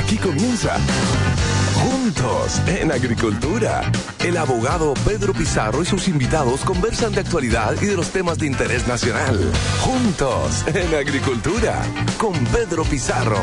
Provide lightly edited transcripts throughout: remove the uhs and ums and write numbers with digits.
Aquí comienza Juntos en Agricultura. El abogado Pedro Pizarro y sus invitados conversan de actualidad y de los temas de interés nacional. Juntos en Agricultura con Pedro Pizarro.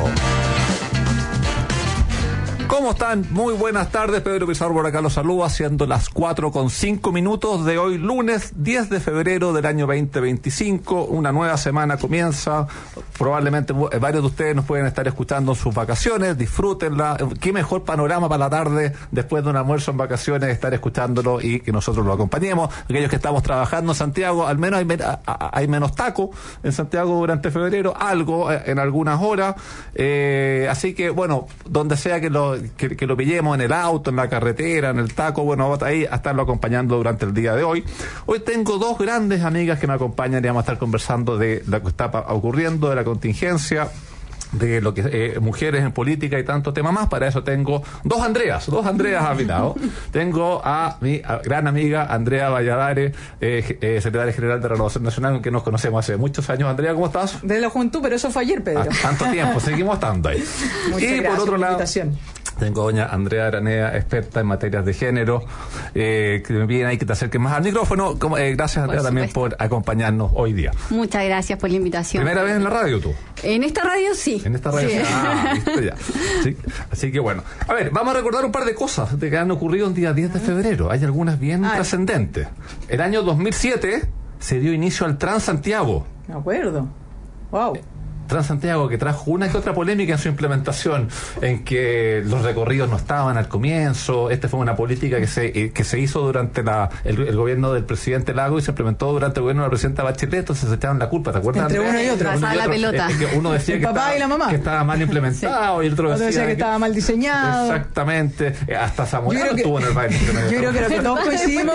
¿Cómo están? Muy buenas tardes, Pedro Pizarro por acá los saludo, siendo las 4:05 de hoy, lunes 10 de febrero del año 2025. Una nueva semana comienza. Probablemente varios de ustedes nos pueden estar escuchando en sus vacaciones. Disfrútenla. Qué mejor panorama para la tarde después de un almuerzo en vacaciones, estar escuchándolo y que nosotros lo acompañemos. Aquellos que estamos trabajando en Santiago, al menos hay menos taco en Santiago durante febrero, algo en algunas horas. Así que, bueno, donde sea que lo pillemos, en el auto, en la carretera, en el taco, bueno, vamos ahí a estarlo acompañando durante el día de hoy. Hoy tengo dos grandes amigas que me acompañan y vamos a estar conversando de lo que está ocurriendo, de la contingencia, de lo que mujeres en política y tanto tema más. Para eso tengo dos Andreas a mi lado. Tengo a mi gran amiga Andrea Valladares, secretaria general de Renovación Nacional, con que nos conocemos hace muchos años. Andrea, ¿cómo estás? De la juventud, pero eso fue ayer, Pedro. Tanto tiempo, seguimos estando ahí. Muchas y gracias por otro lado, tengo a doña Andrea Aranea, experta en materias de género, que me piden ahí que te acerques más al micrófono. Gracias, Andrea, también por acompañarnos hoy día. Muchas gracias por la invitación. ¿Primera vez en la radio tú? En esta radio sí. En esta radio sí. Listo ya. Sí. Así que bueno. A ver, vamos a recordar un par de cosas que han ocurrido el día 10 de febrero. Hay algunas bien trascendentes. El año 2007 se dio inicio al Transantiago. Me acuerdo. Wow. Transantiago, que trajo una que otra polémica en su implementación, en que los recorridos no estaban al comienzo. Esta fue una política que se hizo durante el gobierno del presidente Lago y se implementó durante el gobierno de la presidenta Bachelet, entonces se echaban la culpa, ¿te acuerdas? Entre uno y otro. Pasaba la pelota. Que uno decía el papá y la mamá, que estaba mal implementado, sí. Y el otro decía que estaba mal diseñado. Exactamente. Hasta Zamorano estuvo en el baile. Yo creo que lo que todos coincidimos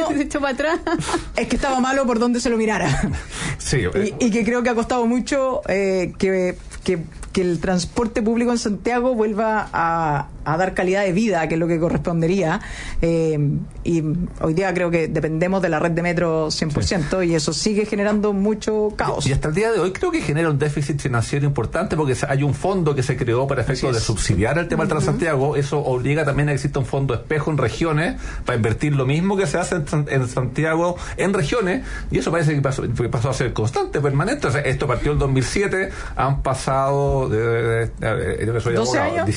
es que estaba malo por donde se lo mirara. Sí. Y que creo que ha costado mucho que el transporte público en Santiago vuelva a dar calidad de vida, que es lo que correspondería, y hoy día creo que dependemos de la red de metro 100%, sí. Y eso sigue generando mucho caos. Y hasta el día de hoy creo que genera un déficit financiero importante, porque hay un fondo que se creó para efectos de subsidiar el tema del Transantiago. Eso obliga también a que exista un fondo espejo en regiones para invertir lo mismo que se hace en Santiago en regiones, y eso parece que pasó a ser constante, permanente. O sea, esto partió el 2007, han pasado 12 años,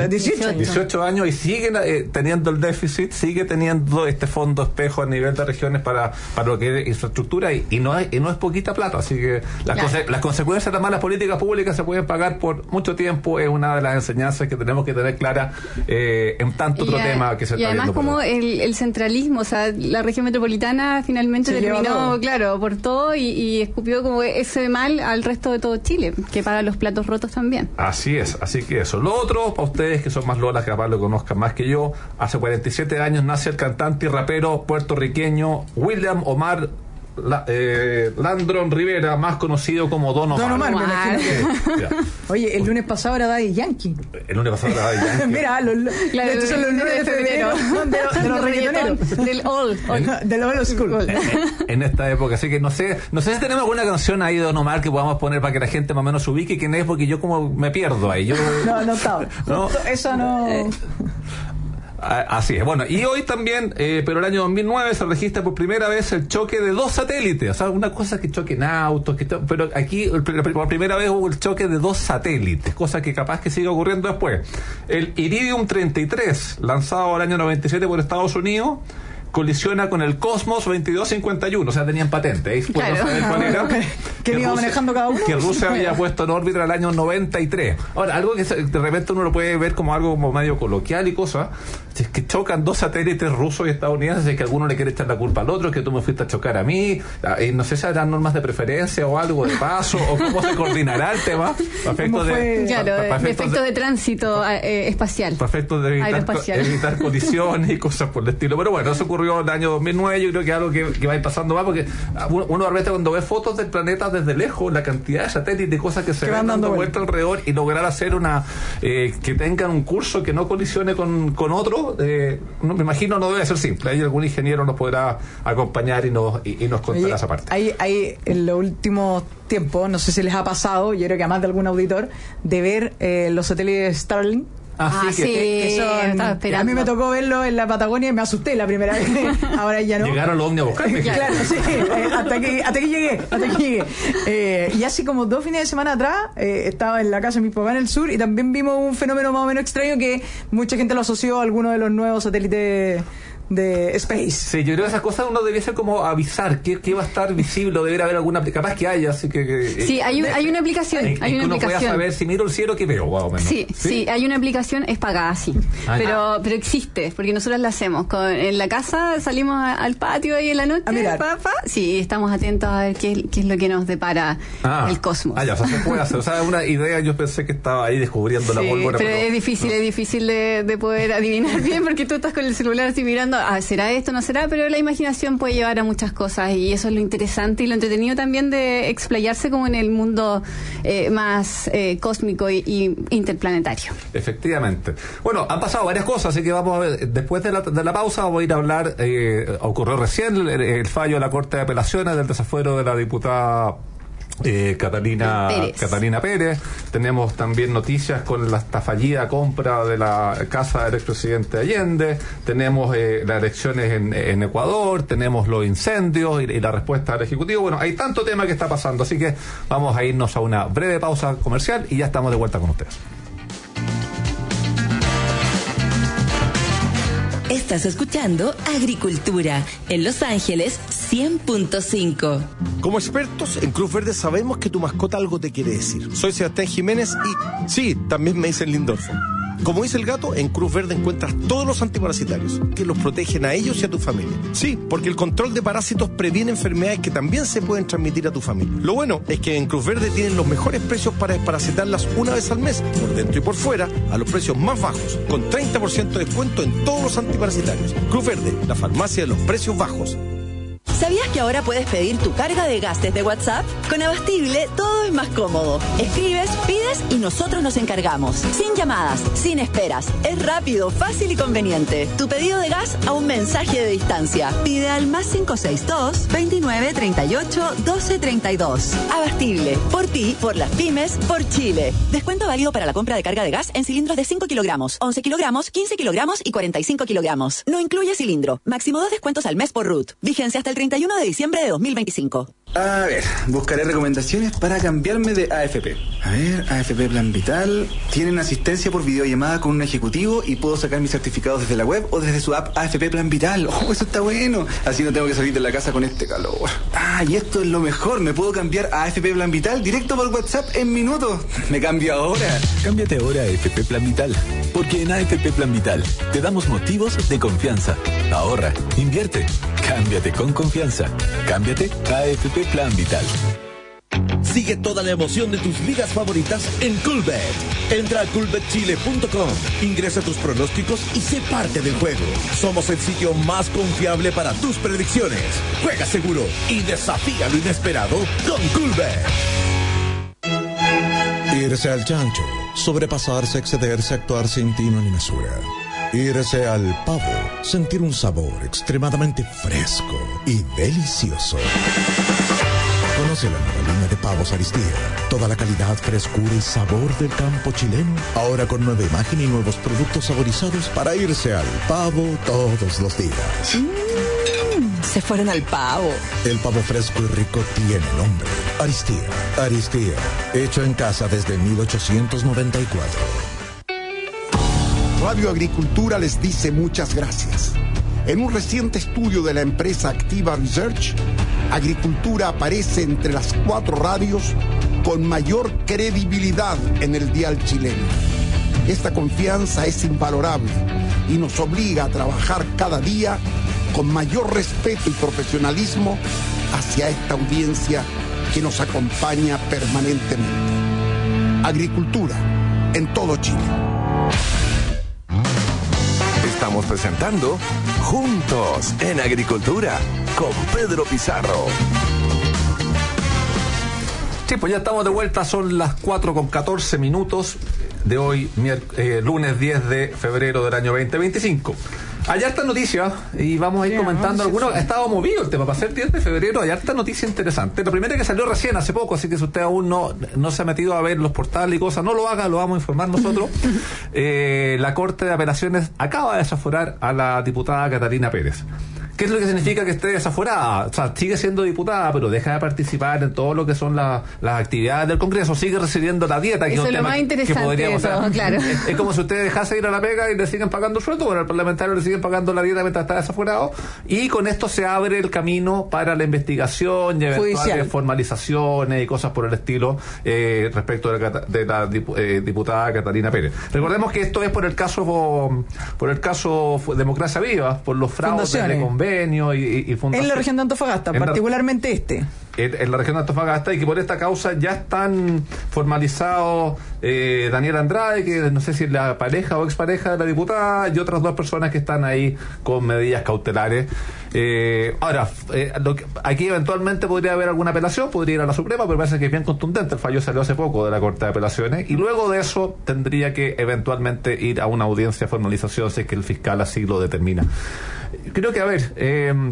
18 años y siguen teniendo el déficit, sigue teniendo este fondo espejo a nivel de regiones para lo que es infraestructura, y no es poquita plata. Así que las consecuencias de las malas políticas públicas se pueden pagar por mucho tiempo. Es una de las enseñanzas que tenemos que tener clara en tanto otro tema que se está viendo. Y además como el centralismo, o sea, la región metropolitana finalmente terminó, por todo y escupió como ese mal al resto de todo Chile, que paga los platos rotos también. Así es, así que eso. Lo otro, para ustedes que son más lolas, que capaz lo conozcan más que yo, hace 47 años nace el cantante y rapero puertorriqueño William Omar Landron Rivera, más conocido como Don Omar. Me imagino que... Oye, el lunes pasado era Daddy Yankee. Mira, estos son los lunes de febrero de los reggaetoneros. Del old school. En esta época, así que no sé si tenemos alguna canción ahí de Don Omar que podamos poner para que la gente más o menos se ubique quién es, porque yo como me pierdo ahí. No estaba. ¿No? Eso no... Así es. Bueno, y hoy también, pero el año 2009 se registra por primera vez el choque de dos satélites. O sea, una cosa que choquen autos, pero aquí por primera vez hubo el choque de dos satélites, cosa que capaz que sigue ocurriendo después. El Iridium 33, lanzado el año 97 por Estados Unidos, colisiona con el Cosmos 2251, o sea, tenían patente. Claro. ¿Qué iba manejando cada uno? Que Rusia había puesto en órbita el año 93. Ahora, algo que de repente uno lo puede ver como algo como medio coloquial y cosas, es que chocan dos satélites rusos y estadounidenses, es que alguno le quiere echar la culpa al otro, que tú me fuiste a chocar a mí, y no sé si habrán normas de preferencia o algo de paso, o cómo se coordinará el tema, efectos de tránsito espacial. Perfecto de evitar colisiones y cosas por el estilo. Pero bueno, eso ocurrió en el año 2009, yo creo que es algo que va a ir pasando más, porque uno de repente cuando ve fotos del planeta desde lejos, la cantidad de satélites y cosas que se van dando vuelta alrededor, y lograr hacer que tengan un curso que no colisione con otro, no, me imagino no debe ser simple. Ahí algún ingeniero nos podrá acompañar y nos contará esa parte. Hay en los últimos tiempos, no sé si les ha pasado, yo creo que a más de algún auditor, de ver los satélites Starlink Sí, estaba esperando. A mí me tocó verlo en la Patagonia y me asusté la primera vez. Ahora ya no. Llegaron los ovnis a buscarme. Claro, sí. Hasta que llegué. Y así como 2 fines de semana atrás, estaba en la casa de mi papá en el sur y también vimos un fenómeno más o menos extraño que mucha gente lo asoció a alguno de los nuevos satélites de Space. Sí, yo creo que esas cosas uno debiese como avisar que va a estar visible, o debería haber alguna capaz que haya, así que sí, hay una aplicación, hay una uno aplicación. pueda saber si miro el cielo que veo, wow, menos. Sí, hay una aplicación, es pagada, sí. Pero existe, porque nosotros la hacemos en la casa, salimos al patio ahí en la noche, sí, estamos atentos a ver qué es lo que nos depara el cosmos. Ya, o sea, se puede hacer, o sea, una idea, yo pensé que estaba ahí descubriendo la pólvora. Pero es difícil de poder adivinar bien, porque tú estás con el celular así mirando, ¿será esto? ¿No será? Pero la imaginación puede llevar a muchas cosas y eso es lo interesante y lo entretenido también de explayarse como en el mundo más cósmico y interplanetario. Efectivamente. Bueno, han pasado varias cosas, así que vamos a ver, después de la pausa vamos a ir a hablar, ocurrió recién el fallo de la Corte de Apelaciones del desafuero de la diputada Catalina Pérez. Tenemos también noticias con la fallida compra de la casa del expresidente Allende. Tenemos las elecciones en Ecuador. Tenemos los incendios y la respuesta del Ejecutivo. Bueno, hay tanto tema que está pasando, así que vamos a irnos a una breve pausa comercial y ya estamos de vuelta con ustedes. Estás escuchando Agricultura en Los Ángeles 100.5. Como expertos en Cruz Verde sabemos que tu mascota algo te quiere decir. Soy Sebastián Jiménez y sí, también me dicen Lindorfo. Como dice el gato, en Cruz Verde encuentras todos los antiparasitarios que los protegen a ellos y a tu familia. Sí, porque el control de parásitos previene enfermedades que también se pueden transmitir a tu familia. Lo bueno es que en Cruz Verde tienen los mejores precios para desparasitarlas una vez al mes, por dentro y por fuera, a los precios más bajos, con 30% de descuento en todos los antiparasitarios. Cruz Verde, la farmacia de los precios bajos. ¿Sabías que ahora puedes pedir tu carga de gas desde WhatsApp? Con Abastible todo es más cómodo. Escribes, pides y nosotros nos encargamos. Sin llamadas, sin esperas. Es rápido, fácil y conveniente. Tu pedido de gas a un mensaje de distancia. Pide al +562 29 38 12 32. Abastible. Por ti, por las pymes, por Chile. Descuento válido para la compra de carga de gas en cilindros de 5 kilogramos, 11 kilogramos, 15 kilogramos y 45 kilogramos. No incluye cilindro. Máximo 2 descuentos al mes por RUT. Vigencia hasta el 31 de diciembre de 2025. A ver, buscaré recomendaciones para cambiarme de AFP. A ver, AFP Plan Vital. Tienen asistencia por videollamada con un ejecutivo y puedo sacar mis certificados desde la web o desde su app AFP Plan Vital. Oh, eso está bueno. Así no tengo que salir de la casa con este calor. Y esto es lo mejor. Me puedo cambiar a AFP Plan Vital directo por WhatsApp en minutos. Me cambio ahora. Cámbiate ahora a AFP Plan Vital. Porque en AFP Plan Vital te damos motivos de confianza. Ahorra, invierte, cámbiate con confianza. Cámbiate a AFP Plan Vital. Sigue toda la emoción de tus ligas favoritas en Coolbet. Entra a coolbetchile.com, ingresa tus pronósticos y sé parte del juego. Somos el sitio más confiable para tus predicciones. Juega seguro y desafía lo inesperado con Coolbet. Irse al chancho, sobrepasarse, excederse, actuar sin tino ni mesura. Irse al pavo, sentir un sabor extremadamente fresco y delicioso. Conoce la nueva línea de pavos Aristía. Toda la calidad, frescura y sabor del campo chileno. Ahora con nueva imagen y nuevos productos saborizados para irse al pavo todos los días. Se fueron al pavo. El pavo fresco y rico tiene nombre. Aristía. Aristía. Hecho en casa desde 1894. Radio Agricultura les dice muchas gracias. En un reciente estudio de la empresa Activa Research, Agricultura aparece entre las 4 radios con mayor credibilidad en el dial chileno. Esta confianza es invalorable y nos obliga a trabajar cada día con mayor respeto y profesionalismo hacia esta audiencia que nos acompaña permanentemente. Agricultura en todo Chile. Estamos presentando Juntos en Agricultura con Pedro Pizarro. Sí, pues ya estamos de vuelta, son las 4:14 de hoy, lunes 10 de febrero del año 2025. Hay harta noticia y vamos a ir comentando algunos. Ha estado movido el tema. Para ser 10 de febrero hay harta noticia interesante. La primera que salió recién hace poco, así que si usted aún no se ha metido a ver los portales y cosas, no lo haga, lo vamos a informar nosotros. La Corte de Apelaciones acaba de desaforar a la diputada Catalina Pérez. ¿Qué es lo que significa que esté desaforada? O sea, sigue siendo diputada, pero deja de participar en todo lo que son las actividades del Congreso, sigue recibiendo la dieta, que eso es un lo tema más interesante que podríamos de todo, claro. Es como si usted dejase ir a la pega y le siguen pagando el sueldo, bueno, al parlamentario le siguen pagando la dieta mientras está desaforado, y con esto se abre el camino para la investigación y eventuales formalizaciones y cosas por el estilo respecto de la diputada Catalina Pérez. Recordemos que esto es por el caso Democracia Viva, por los fraudes de convenio y fundaciones. En la región de Antofagasta, particularmente en la región de Antofagasta, y que por esta causa ya están formalizados Daniel Andrade, que no sé si es la pareja o expareja de la diputada, y otras 2 personas que están ahí con medidas cautelares. Ahora, aquí eventualmente podría haber alguna apelación, podría ir a la Suprema, pero parece que es bien contundente. El fallo salió hace poco de la Corte de Apelaciones, y luego de eso tendría que eventualmente ir a una audiencia de formalización si es que el fiscal así lo determina. Creo que, a ver,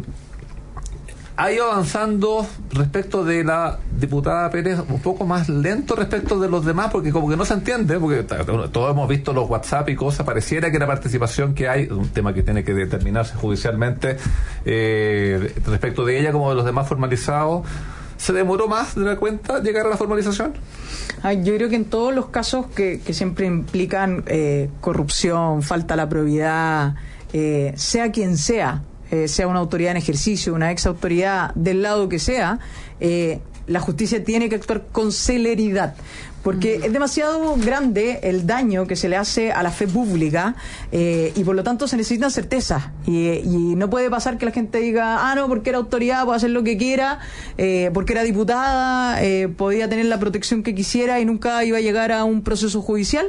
ha ido avanzando respecto de la diputada Pérez un poco más lento respecto de los demás, porque como que no se entiende, porque todos hemos visto los WhatsApp y cosas, pareciera que la participación que hay, un tema que tiene que determinarse judicialmente respecto de ella como de los demás formalizados, ¿se demoró más de la cuenta llegar a la formalización? Yo creo que en todos los casos que siempre implican corrupción, falta la probidad, sea quien sea una autoridad en ejercicio, una ex autoridad del lado que sea, la justicia tiene que actuar con celeridad, porque es demasiado grande el daño que se le hace a la fe pública, y por lo tanto se necesitan certezas, y no puede pasar que la gente diga, no, porque era autoridad, puede hacer lo que quiera, porque era diputada, podía tener la protección que quisiera y nunca iba a llegar a un proceso judicial.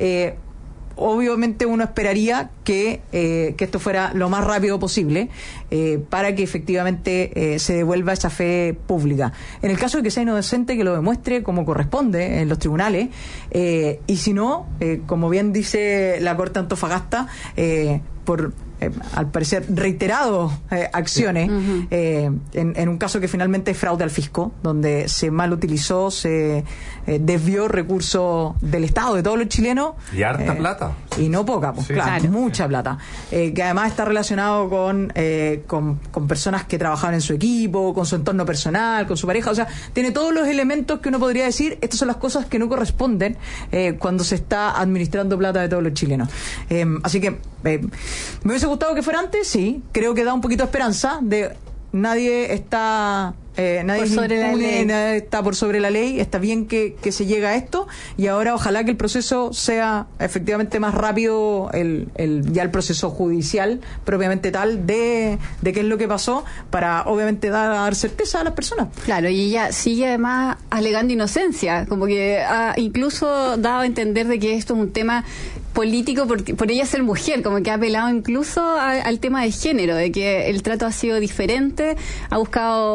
Obviamente uno esperaría que esto fuera lo más rápido posible, para que efectivamente se devuelva esa fe pública. En el caso de que sea inocente, que lo demuestre como corresponde en los tribunales, y si no, como bien dice la Corte de Antofagasta, por al parecer reiterados acciones, en un caso que finalmente es fraude al fisco, donde se mal utilizó, se desvió recursos del Estado, de todos los chilenos, y harta plata, y no poca, pues, claro, mucha plata, que además está relacionado con personas que trabajaban en su equipo, con su entorno personal, con su pareja, o sea, tiene todos los elementos que uno podría decir, estas son las cosas que no corresponden cuando se está administrando plata de todos los chilenos. Así que me hubiese gustado que fuera antes, sí, creo que da un poquito de esperanza de nadie está nadie está por sobre la ley, está bien que se llegue a esto, y ahora ojalá que el proceso sea efectivamente más rápido, ya el proceso judicial propiamente tal de qué es lo que pasó, para obviamente dar certeza a las personas. Claro, y ella sigue además alegando inocencia, como que ha incluso dado a entender de que esto es un tema político por ella ser mujer, como que ha apelado incluso al tema de género, de que el trato ha sido diferente, ha buscado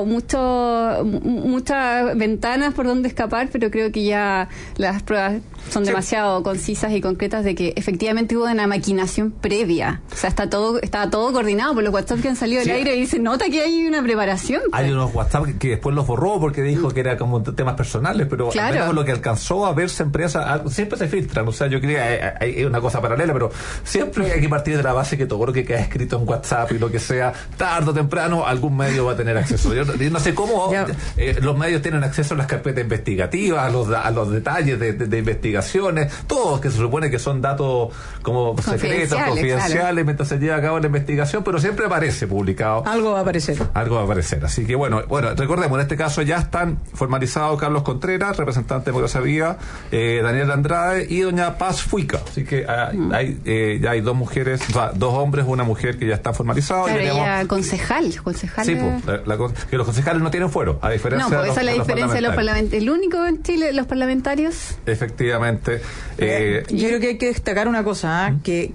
muchas ventanas por donde escapar, pero creo que ya las pruebas son demasiado concisas y concretas de que efectivamente hubo una maquinación previa. O sea, estaba todo coordinado por los WhatsApp que han salido del aire, y se nota que hay una preparación. Hay unos WhatsApp que después los borró porque dijo que era como temas personales, pero al menos lo que alcanzó a verse en prensa, siempre se filtran. O sea, yo creo que hay una cosa paralela, pero siempre hay que partir de la base que todo lo que queda escrito en WhatsApp y lo que sea, tarde o temprano algún medio va a tener acceso. Yo no sé cómo los medios tienen acceso a las carpetas investigativas, a los detalles de investigaciones, todos que se supone que son datos como secretos, confidenciales, mientras se lleva a cabo la investigación, pero siempre aparece publicado. Algo va a aparecer. Así que bueno, recordemos, en este caso ya están formalizados Carlos Contreras, representante de Democracia Viva, Daniel Andrade y doña Paz Fuica. Así que ya hay 2 mujeres, o sea, 2 hombres, una mujer que ya están formalizados. Pero ella concejal. Sí, que los concejales no tienen fuero, a diferencia de esa es la diferencia de los parlamentarios. El único en Chile, los parlamentarios. Efectivamente. Yo creo que hay que destacar una cosa, que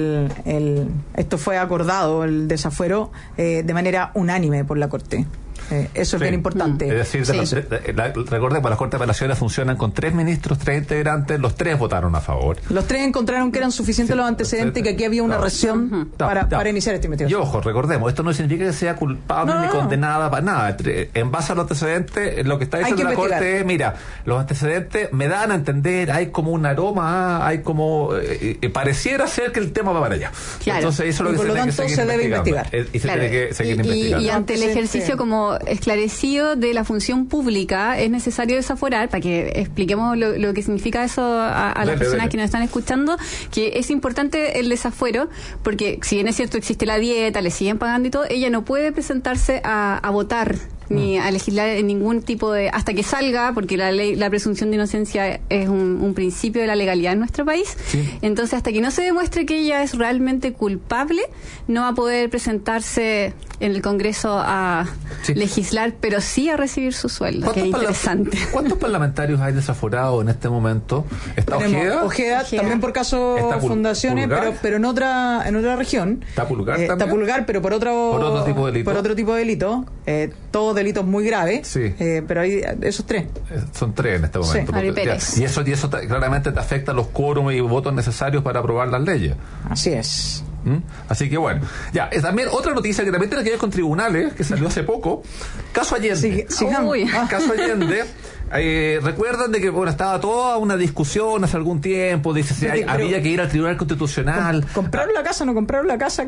esto fue acordado, el desafuero, de manera unánime por la Corte. Eso es bien importante. Es decir, recordemos, las Cortes de Apelaciones funcionan con 3 ministros, 3 integrantes, los 3 votaron a favor. Los 3 encontraron que eran suficientes los antecedentes y que aquí había una razón para iniciar esta investigación. Y ojo, recordemos, esto no significa que sea culpable ni condenada para nada. En base a los antecedentes, lo que está diciendo la Corte es, mira, los antecedentes me dan a entender, hay como un aroma, hay como pareciera ser que el tema va para allá. Claro. Entonces eso es lo que por lo tanto se debe investigar. Y se tiene que seguir investigando. Y ante el ejercicio como esclarecido de la función pública, es necesario desaforar, para que expliquemos lo que significa eso a las personas que nos están escuchando, que es importante el desafuero, porque si bien es cierto existe la dieta, le siguen pagando y todo, ella no puede presentarse a votar ni a legislar en ningún tipo de... hasta que salga, porque la presunción de inocencia es un principio de la legalidad en nuestro país. Sí. Entonces, hasta que no se demuestre que ella es realmente culpable, no va a poder presentarse en el Congreso a legislar, pero sí a recibir su sueldo, que es interesante. ¿Cuántos parlamentarios hay desaforados en este momento? ¿Está Ojeda, también por caso fundaciones, pero en otra región. ¿Está Pulgar también? Está Pulgar, pero por otro tipo de delito. Por otro tipo de delito. Todos delitos muy graves, pero hay esos 3. Son 3 en este momento. Sí. Y eso claramente te afecta los quórum y votos necesarios para aprobar las leyes. Así es. Así que bueno, también otra noticia que también tiene que ver con tribunales, que salió hace poco, caso Allende. Caso Allende. Recuerdan de que estaba toda una discusión hace algún tiempo, dice si había que ir al Tribunal Constitucional. ¿Compraron la casa o no compraron la casa?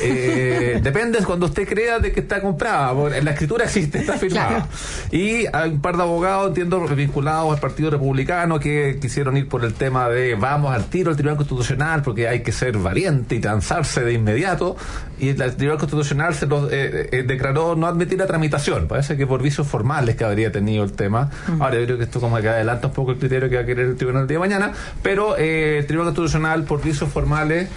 Depende cuando usted crea de que está comprada, porque la escritura existe, está firmada. Y hay un par de abogados, entiendo, vinculados al Partido Republicano, que quisieron ir por el tema de vamos al tiro al Tribunal Constitucional porque hay que ser valiente y transarse de inmediato, y el Tribunal Constitucional se los declaró no admitir la tramitación. Parece que por vicios formales que habría tenido el tema. Ahora, yo creo que esto como que adelanta un poco el criterio que va a querer el tribunal el día de mañana, pero el Tribunal Constitucional por vicios formales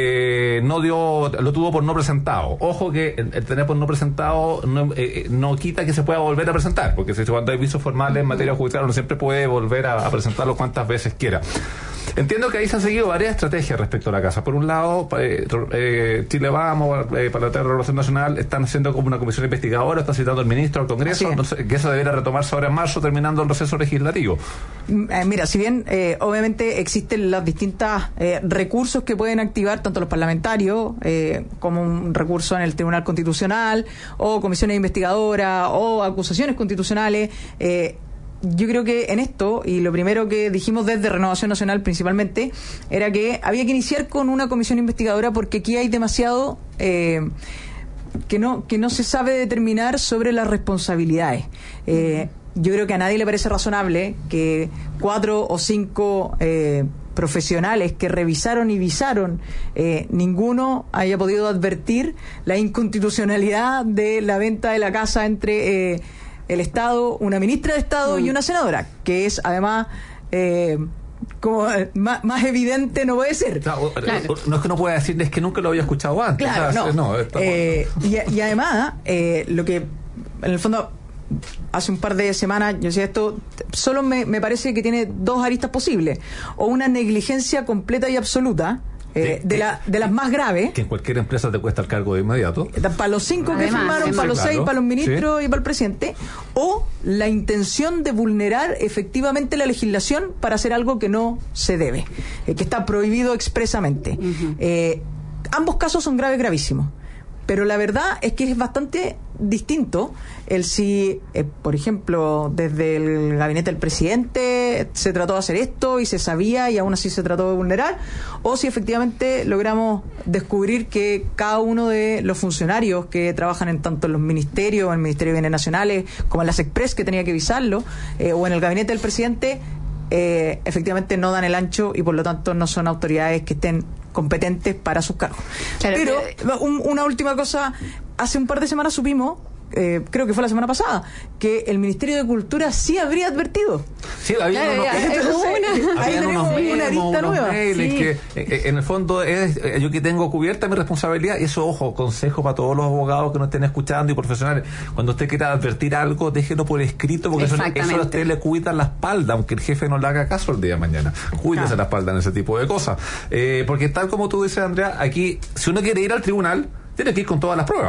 lo tuvo por no presentado. Ojo que el tener por no presentado no quita que se pueda volver a presentar, porque cuando hay vicios formales en materia judicial uno siempre puede volver a presentarlo cuantas veces quiera. Entiendo que ahí se han seguido varias estrategias respecto a la casa. Por un lado, Chile Vamos, para la Relación Nacional, están haciendo como una comisión investigadora, está citando el ministro al Congreso, no sé, que eso debería retomarse ahora en marzo, terminando el receso legislativo. Mira, si bien obviamente existen los distintos recursos que pueden activar tanto los parlamentarios, como un recurso en el Tribunal Constitucional, o comisiones investigadoras, o acusaciones constitucionales, yo creo que en esto, y lo primero que dijimos desde Renovación Nacional principalmente, era que había que iniciar con una comisión investigadora, porque aquí hay demasiado que no se sabe determinar sobre las responsabilidades. Yo creo que a nadie le parece razonable que 4 o 5 profesionales que revisaron y visaron, ninguno haya podido advertir la inconstitucionalidad de la venta de la casa entre el Estado, una ministra de Estado y una senadora, que es además como más evidente no puede ser. Claro. No es que no pueda decir, es que nunca lo había escuchado antes. Claro, y además lo que en el fondo hace un par de semanas yo decía, esto solo me parece que tiene 2 aristas posibles: o una negligencia completa y absoluta de las más graves, que en cualquier empresa te cuesta el cargo de inmediato, para los 5 que firmaron, para los 6, para los ministros y para el presidente, o la intención de vulnerar efectivamente la legislación para hacer algo que no se debe, que está prohibido expresamente. Ambos casos son gravísimos, pero la verdad es que es bastante distinto el si, por ejemplo, desde el gabinete del presidente se trató de hacer esto y se sabía y aún así se trató de vulnerar, o si efectivamente logramos descubrir que cada uno de los funcionarios que trabajan en tanto en los ministerios, en el Ministerio de Bienes Nacionales, como en las Express, que tenía que visarlo, o en el gabinete del presidente, efectivamente no dan el ancho y por lo tanto no son autoridades que estén competentes para sus cargos. Claro, pero una última cosa: hace un par de semanas supimos, creo que fue la semana pasada, que el Ministerio de Cultura sí habría advertido. Sí, había una arista nueva. Que en el fondo yo que tengo cubierta mi responsabilidad, y eso, ojo, consejo para todos los abogados que nos estén escuchando y profesionales: cuando usted quiera advertir algo, déjelo por escrito, porque eso a usted le cuida la espalda, aunque el jefe no le haga caso el día de mañana. Cuídese la espalda en ese tipo de cosas, porque tal como tú dices, Andrea, aquí si uno quiere ir al tribunal tiene que ir con todas las pruebas.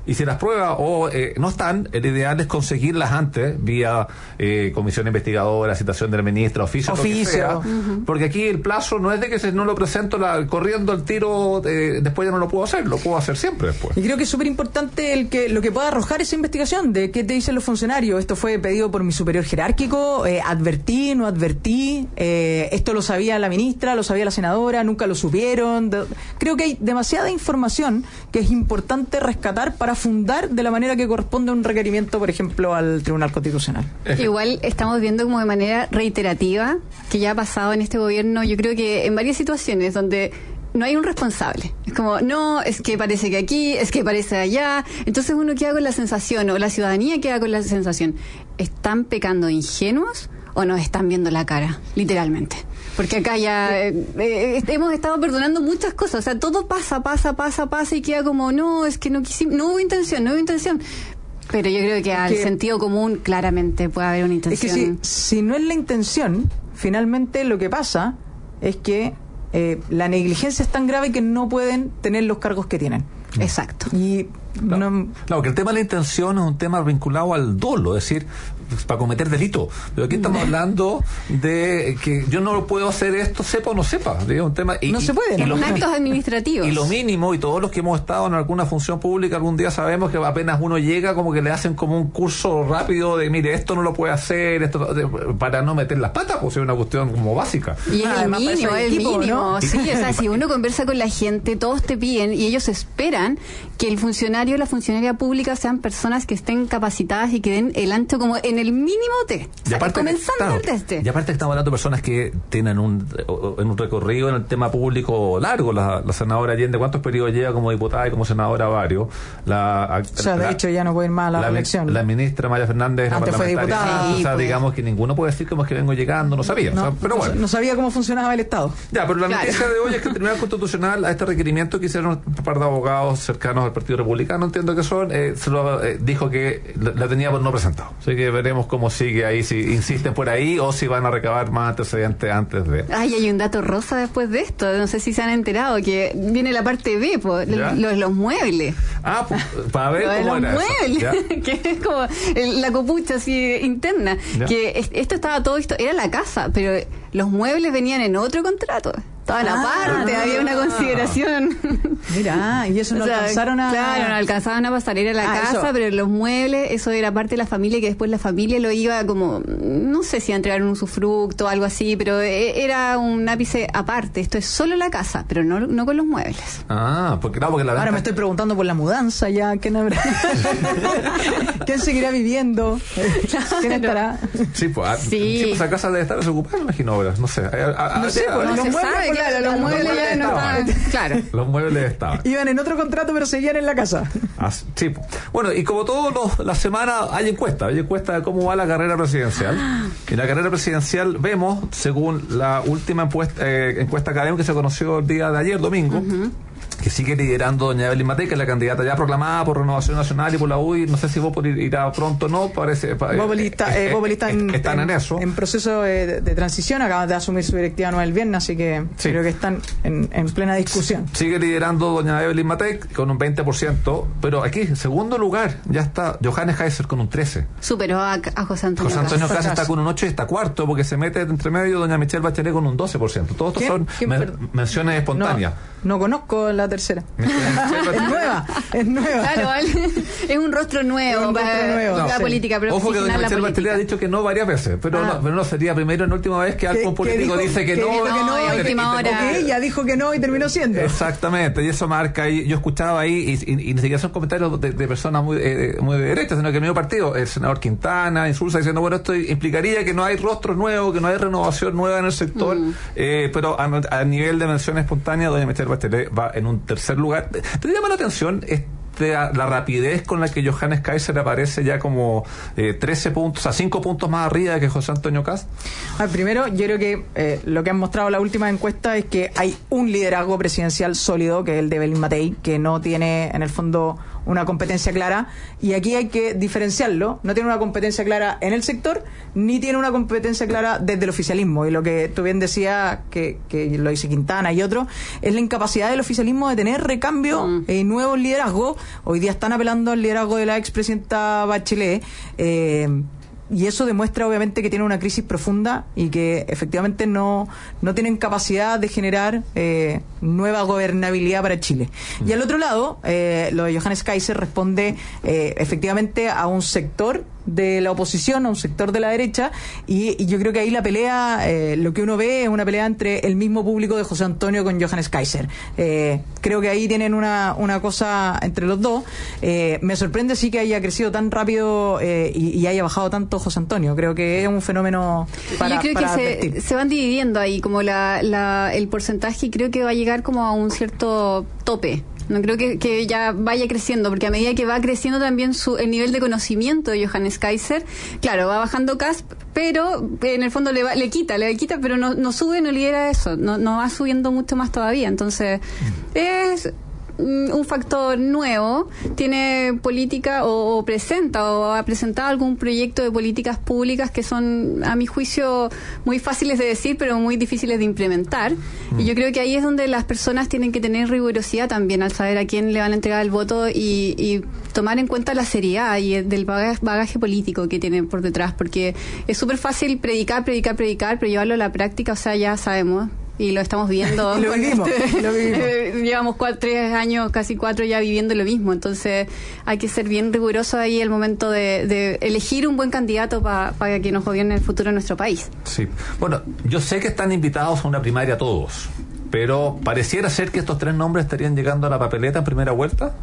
Y si las pruebas no están, el ideal es conseguirlas antes, vía comisión investigadora, citación del ministro, oficio. Lo que sea, porque aquí el plazo no es de que si no lo presento corriendo el tiro, después ya no lo puedo hacer, lo puedo hacer siempre después. Y creo que es súper importante lo que pueda arrojar esa investigación, de qué te dicen los funcionarios. Esto fue pedido por mi superior jerárquico, advertí, no advertí, esto lo sabía la ministra, lo sabía la senadora, nunca lo supieron. Creo que hay demasiada información que es importante rescatar para fundar de la manera que corresponde un requerimiento, por ejemplo, al Tribunal Constitucional. Igual estamos viendo como de manera reiterativa que ya ha pasado en este gobierno, yo creo que en varias situaciones donde no hay un responsable. Es como, no, es que parece que aquí, es que parece allá. Entonces uno queda con la sensación, o la ciudadanía queda con la sensación, ¿están pecando ingenuos o nos están viendo la cara? Literalmente. Porque acá ya hemos estado perdonando muchas cosas. O sea, todo pasa y queda como, no, es que no hubo intención. Pero yo creo que al sentido común claramente puede haber una intención. Es que si no es la intención, finalmente lo que pasa es que la negligencia es tan grave que no pueden tener los cargos que tienen. Exacto. Y claro, que el tema de la intención es un tema vinculado al dolo, es decir, para cometer delito. Pero aquí estamos hablando de que yo no puedo hacer esto, sepa o no sepa. Es un tema. No se puede, ¿no? Son actos administrativos. Y lo mínimo, y todos los que hemos estado en alguna función pública algún día sabemos que apenas uno llega, como que le hacen como un curso rápido de, mire, esto no lo puede hacer, para no meter las patas, pues es una cuestión como básica. Y es el mínimo, ¿no? Sí, o sea, si uno conversa con la gente, todos te piden y ellos esperan que el funcionario o la funcionaria pública sean personas que estén capacitadas y que den el ancho como en el mínimo test. Y aparte, comenzando el test. Y aparte estamos hablando de personas que tienen un recorrido en el tema público largo. La senadora Allende, ¿cuántos periodos lleva como diputada y como senadora? Varios. De hecho ya no puede ir más a la reelección. La ministra Maya Fernández antes fue diputada. Sí, o sea, digamos que ninguno puede decir como es que vengo llegando, no sabía. Pero bueno. No sabía cómo funcionaba el Estado. Ya, pero la noticia de hoy es que el Tribunal Constitucional, a este requerimiento que hicieron un par de abogados cercanos al Partido Republicano, entiendo que son, dijo que la tenía por no presentado. Así que veremos cómo sigue ahí, si insisten por ahí o si van a recabar más antecedentes antes de... Ay, hay un dato rosa después de esto, no sé si se han enterado, que viene la parte B, los muebles. Ah, para ver cómo los era muebles, eso. que es como la copucha así interna, que esto estaba todo esto, era la casa, pero los muebles venían en otro contrato. Estaban aparte, había una consideración. Mira, y eso no alcanzaron a... Claro, no alcanzaban a pasar, era la casa, eso. Pero los muebles, eso era parte de la familia, que después la familia lo iba como, no sé si a entregar un usufructo o algo así, pero era un ápice aparte. Esto es solo la casa, pero no con los muebles. Porque la ahora me estoy preguntando por la mudanza ya, ¿quién habrá? ¿Quién seguirá viviendo? ¿Quién estará? Sí, pues esa casa debe estar desocupada, imagino ahora, no sé. No sé, no se sabe. Claro, los muebles ya no estaban. Claro. Los muebles estaban. Iban en otro contrato, pero seguían en la casa. Sí. Bueno, y como todas las semanas hay encuesta de cómo va la carrera presidencial. En la carrera presidencial vemos, según la última encuesta académica que se conoció el día de ayer, domingo, que sigue liderando doña Evelyn Matei, que es la candidata ya proclamada por Renovación Nacional y por la UDI. No sé si Bópoli irá pronto o no, parece. Bópoli está están en eso. En proceso de transición, acaban de asumir su directiva nueva el viernes, así que creo que están en plena discusión. Sigue liderando doña Evelyn Matei con un 20%, pero aquí, en segundo lugar, ya está Johannes Kaiser con un 13%. Superó a José Antonio Caz. José Antonio Caz está con un 8% y está cuarto, porque se mete entre medio doña Michelle Bachelet con un 12%. Todos estos son menciones espontáneas. No conozco la tercera. Es nueva. Claro, es un rostro nuevo para la política. Pero ojo que doña Michelle Bachelet ha dicho que no varias veces, pero no sería primera ni última vez que algún político dice que no. A última hora. Porque ella dijo que no y terminó siendo. Exactamente, y eso marca ahí. Yo escuchaba ahí, y ni siquiera son comentarios de personas muy de derechas, sino que el mismo partido, el senador Quintana, Insulza, diciendo, bueno, esto implicaría que no hay rostros nuevos, que no hay renovación nueva en el sector, pero a nivel de mención espontánea, doña Michelle Bachelet va en un tercer lugar. ¿Te llama la atención la rapidez con la que Johannes Kaiser aparece ya como 13 puntos, 5 puntos más arriba que José Antonio Caz? Primero, yo creo que lo que han mostrado las últimas encuestas es que hay un liderazgo presidencial sólido, que es el de Evelyn Matei, que no tiene en el fondo una competencia clara, y aquí hay que diferenciarlo. No tiene una competencia clara en el sector, ni tiene una competencia clara desde el oficialismo. Y lo que tú bien decías, que lo dice Quintana y otros, es la incapacidad del oficialismo de tener recambio y nuevos liderazgos. Hoy día están apelando al liderazgo de la expresidenta Bachelet, y eso demuestra obviamente que tiene una crisis profunda y que efectivamente no tienen capacidad de generar nueva gobernabilidad para Chile. Y al otro lado, lo de Johannes Kaiser responde efectivamente a un sector de la oposición, a un sector de la derecha, y yo creo que ahí la pelea, lo que uno ve es una pelea entre el mismo público de José Antonio con Johannes Kaiser. Creo que ahí tienen una cosa entre los dos. Me sorprende sí que haya crecido tan rápido y haya bajado tanto José Antonio. Creo que es un fenómeno para yo creo que se van dividiendo ahí como el porcentaje, y creo que va a llegar como a un cierto tope. No creo que ya vaya creciendo, porque a medida que va creciendo también el nivel de conocimiento de Johannes Kaiser, claro, va bajando Kast, pero en el fondo le quita, pero no sube, no lidera eso, no va subiendo mucho más todavía. Entonces, es un factor nuevo, tiene política o presenta o ha presentado algún proyecto de políticas públicas que son, a mi juicio, muy fáciles de decir pero muy difíciles de implementar, y yo creo que ahí es donde las personas tienen que tener rigurosidad también al saber a quién le van a entregar el voto y tomar en cuenta la seriedad y del bagaje político que tienen por detrás, porque es súper fácil predicar, pero llevarlo a la práctica, o sea, ya sabemos y lo estamos viendo. Lo vivimos. Llevamos 3 años, casi 4 ya viviendo lo mismo. Entonces hay que ser bien riguroso ahí el momento de elegir un buen candidato para que nos gobierne el futuro de nuestro país. Sí. Bueno, yo sé que están invitados a una primaria todos, pero pareciera ser que estos 3 nombres estarían llegando a la papeleta en primera vuelta.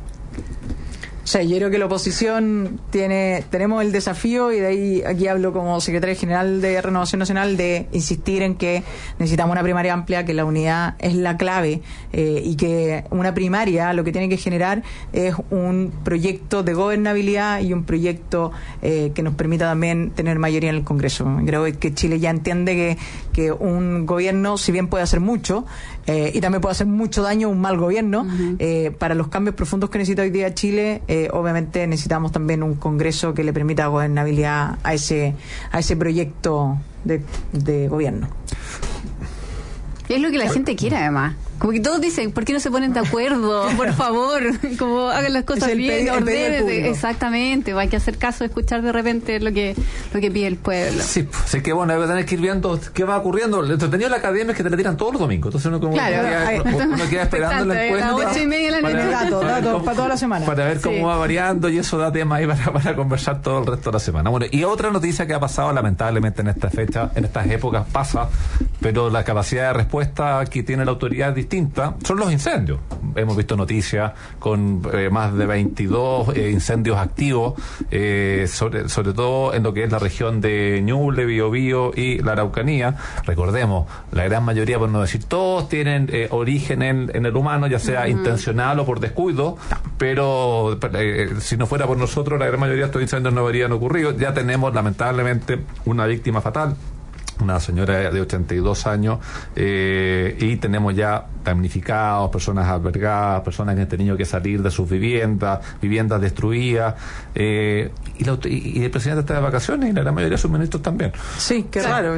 O sea, yo creo que la oposición tenemos el desafío, y de ahí aquí hablo como secretario general de Renovación Nacional, de insistir en que necesitamos una primaria amplia, que la unidad es la clave, y que una primaria lo que tiene que generar es un proyecto de gobernabilidad y un proyecto que nos permita también tener mayoría en el Congreso. Creo que Chile ya entiende que un gobierno, si bien puede hacer mucho, y también puede hacer mucho daño un mal gobierno, para los cambios profundos que necesita hoy día Chile, obviamente necesitamos también un Congreso que le permita gobernabilidad a ese proyecto de gobierno. Y es lo que la gente quiere, además. Como que todos dicen, ¿por qué no se ponen de acuerdo? Por favor, como hagan las cosas bien, ordenen. Exactamente, hay que hacer caso, escuchar de repente lo que pide el pueblo. Sí, así que bueno, hay que tener que ir viendo qué va ocurriendo. Lo entretenido de la academia es que te la tiran todos los domingos, entonces uno queda esperando la encuesta. A 8:30 de la noche. Datos para toda la semana. Para ver cómo va variando, y eso da tema ahí para conversar todo el resto de la semana. Bueno, y otra noticia que ha pasado lamentablemente en esta fecha, en estas épocas pasa, pero la capacidad de respuesta que tiene la autoridad distinta, son los incendios. Hemos visto noticias con más de 22 incendios activos, sobre todo en lo que es la región de Ñuble, Biobío y la Araucanía. Recordemos, la gran mayoría, por no decir todos, tienen origen en el humano, ya sea intencional o por descuido, pero si no fuera por nosotros, la gran mayoría de estos incendios no habrían ocurrido. Ya tenemos lamentablemente una víctima fatal, una señora de 82 años, y tenemos ya damnificados, personas albergadas, personas que han tenido que salir de sus viviendas destruidas, y el presidente está de vacaciones y la gran mayoría de sus ministros también. Sí, qué raro.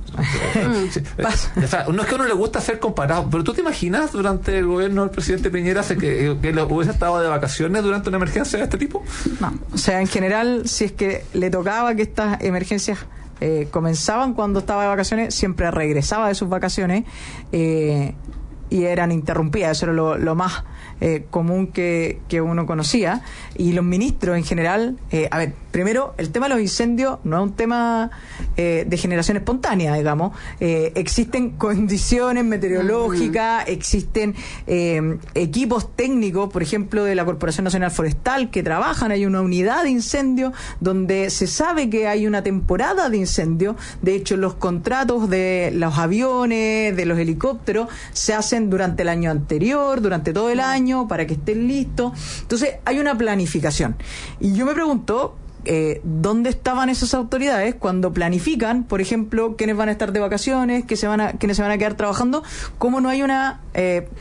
O sea, no es que a uno le gusta ser comparado, pero tú te imaginas durante el gobierno del presidente Piñera que hubiese estado de vacaciones durante una emergencia de este tipo. No, o sea, en general, si es que le tocaba que estas emergencias comenzaban cuando estaba de vacaciones, siempre regresaba de sus vacaciones, y eran interrumpidas. Eso era lo más común que uno conocía. Y los ministros en general, a ver, primero, el tema de los incendios no es un tema de generación espontánea, digamos. Existen condiciones meteorológicas, existen equipos técnicos, por ejemplo, de la Corporación Nacional Forestal, que trabajan. Hay una unidad de incendios donde se sabe que hay una temporada de incendios. De hecho, los contratos de los aviones, de los helicópteros, se hacen durante el año anterior, durante todo el año, para que estén listos. Entonces, hay una planificación. Y yo me pregunto, ¿dónde estaban esas autoridades cuando planifican, por ejemplo, quiénes van a estar de vacaciones, quiénes se van a quedar trabajando? ¿Cómo no hay una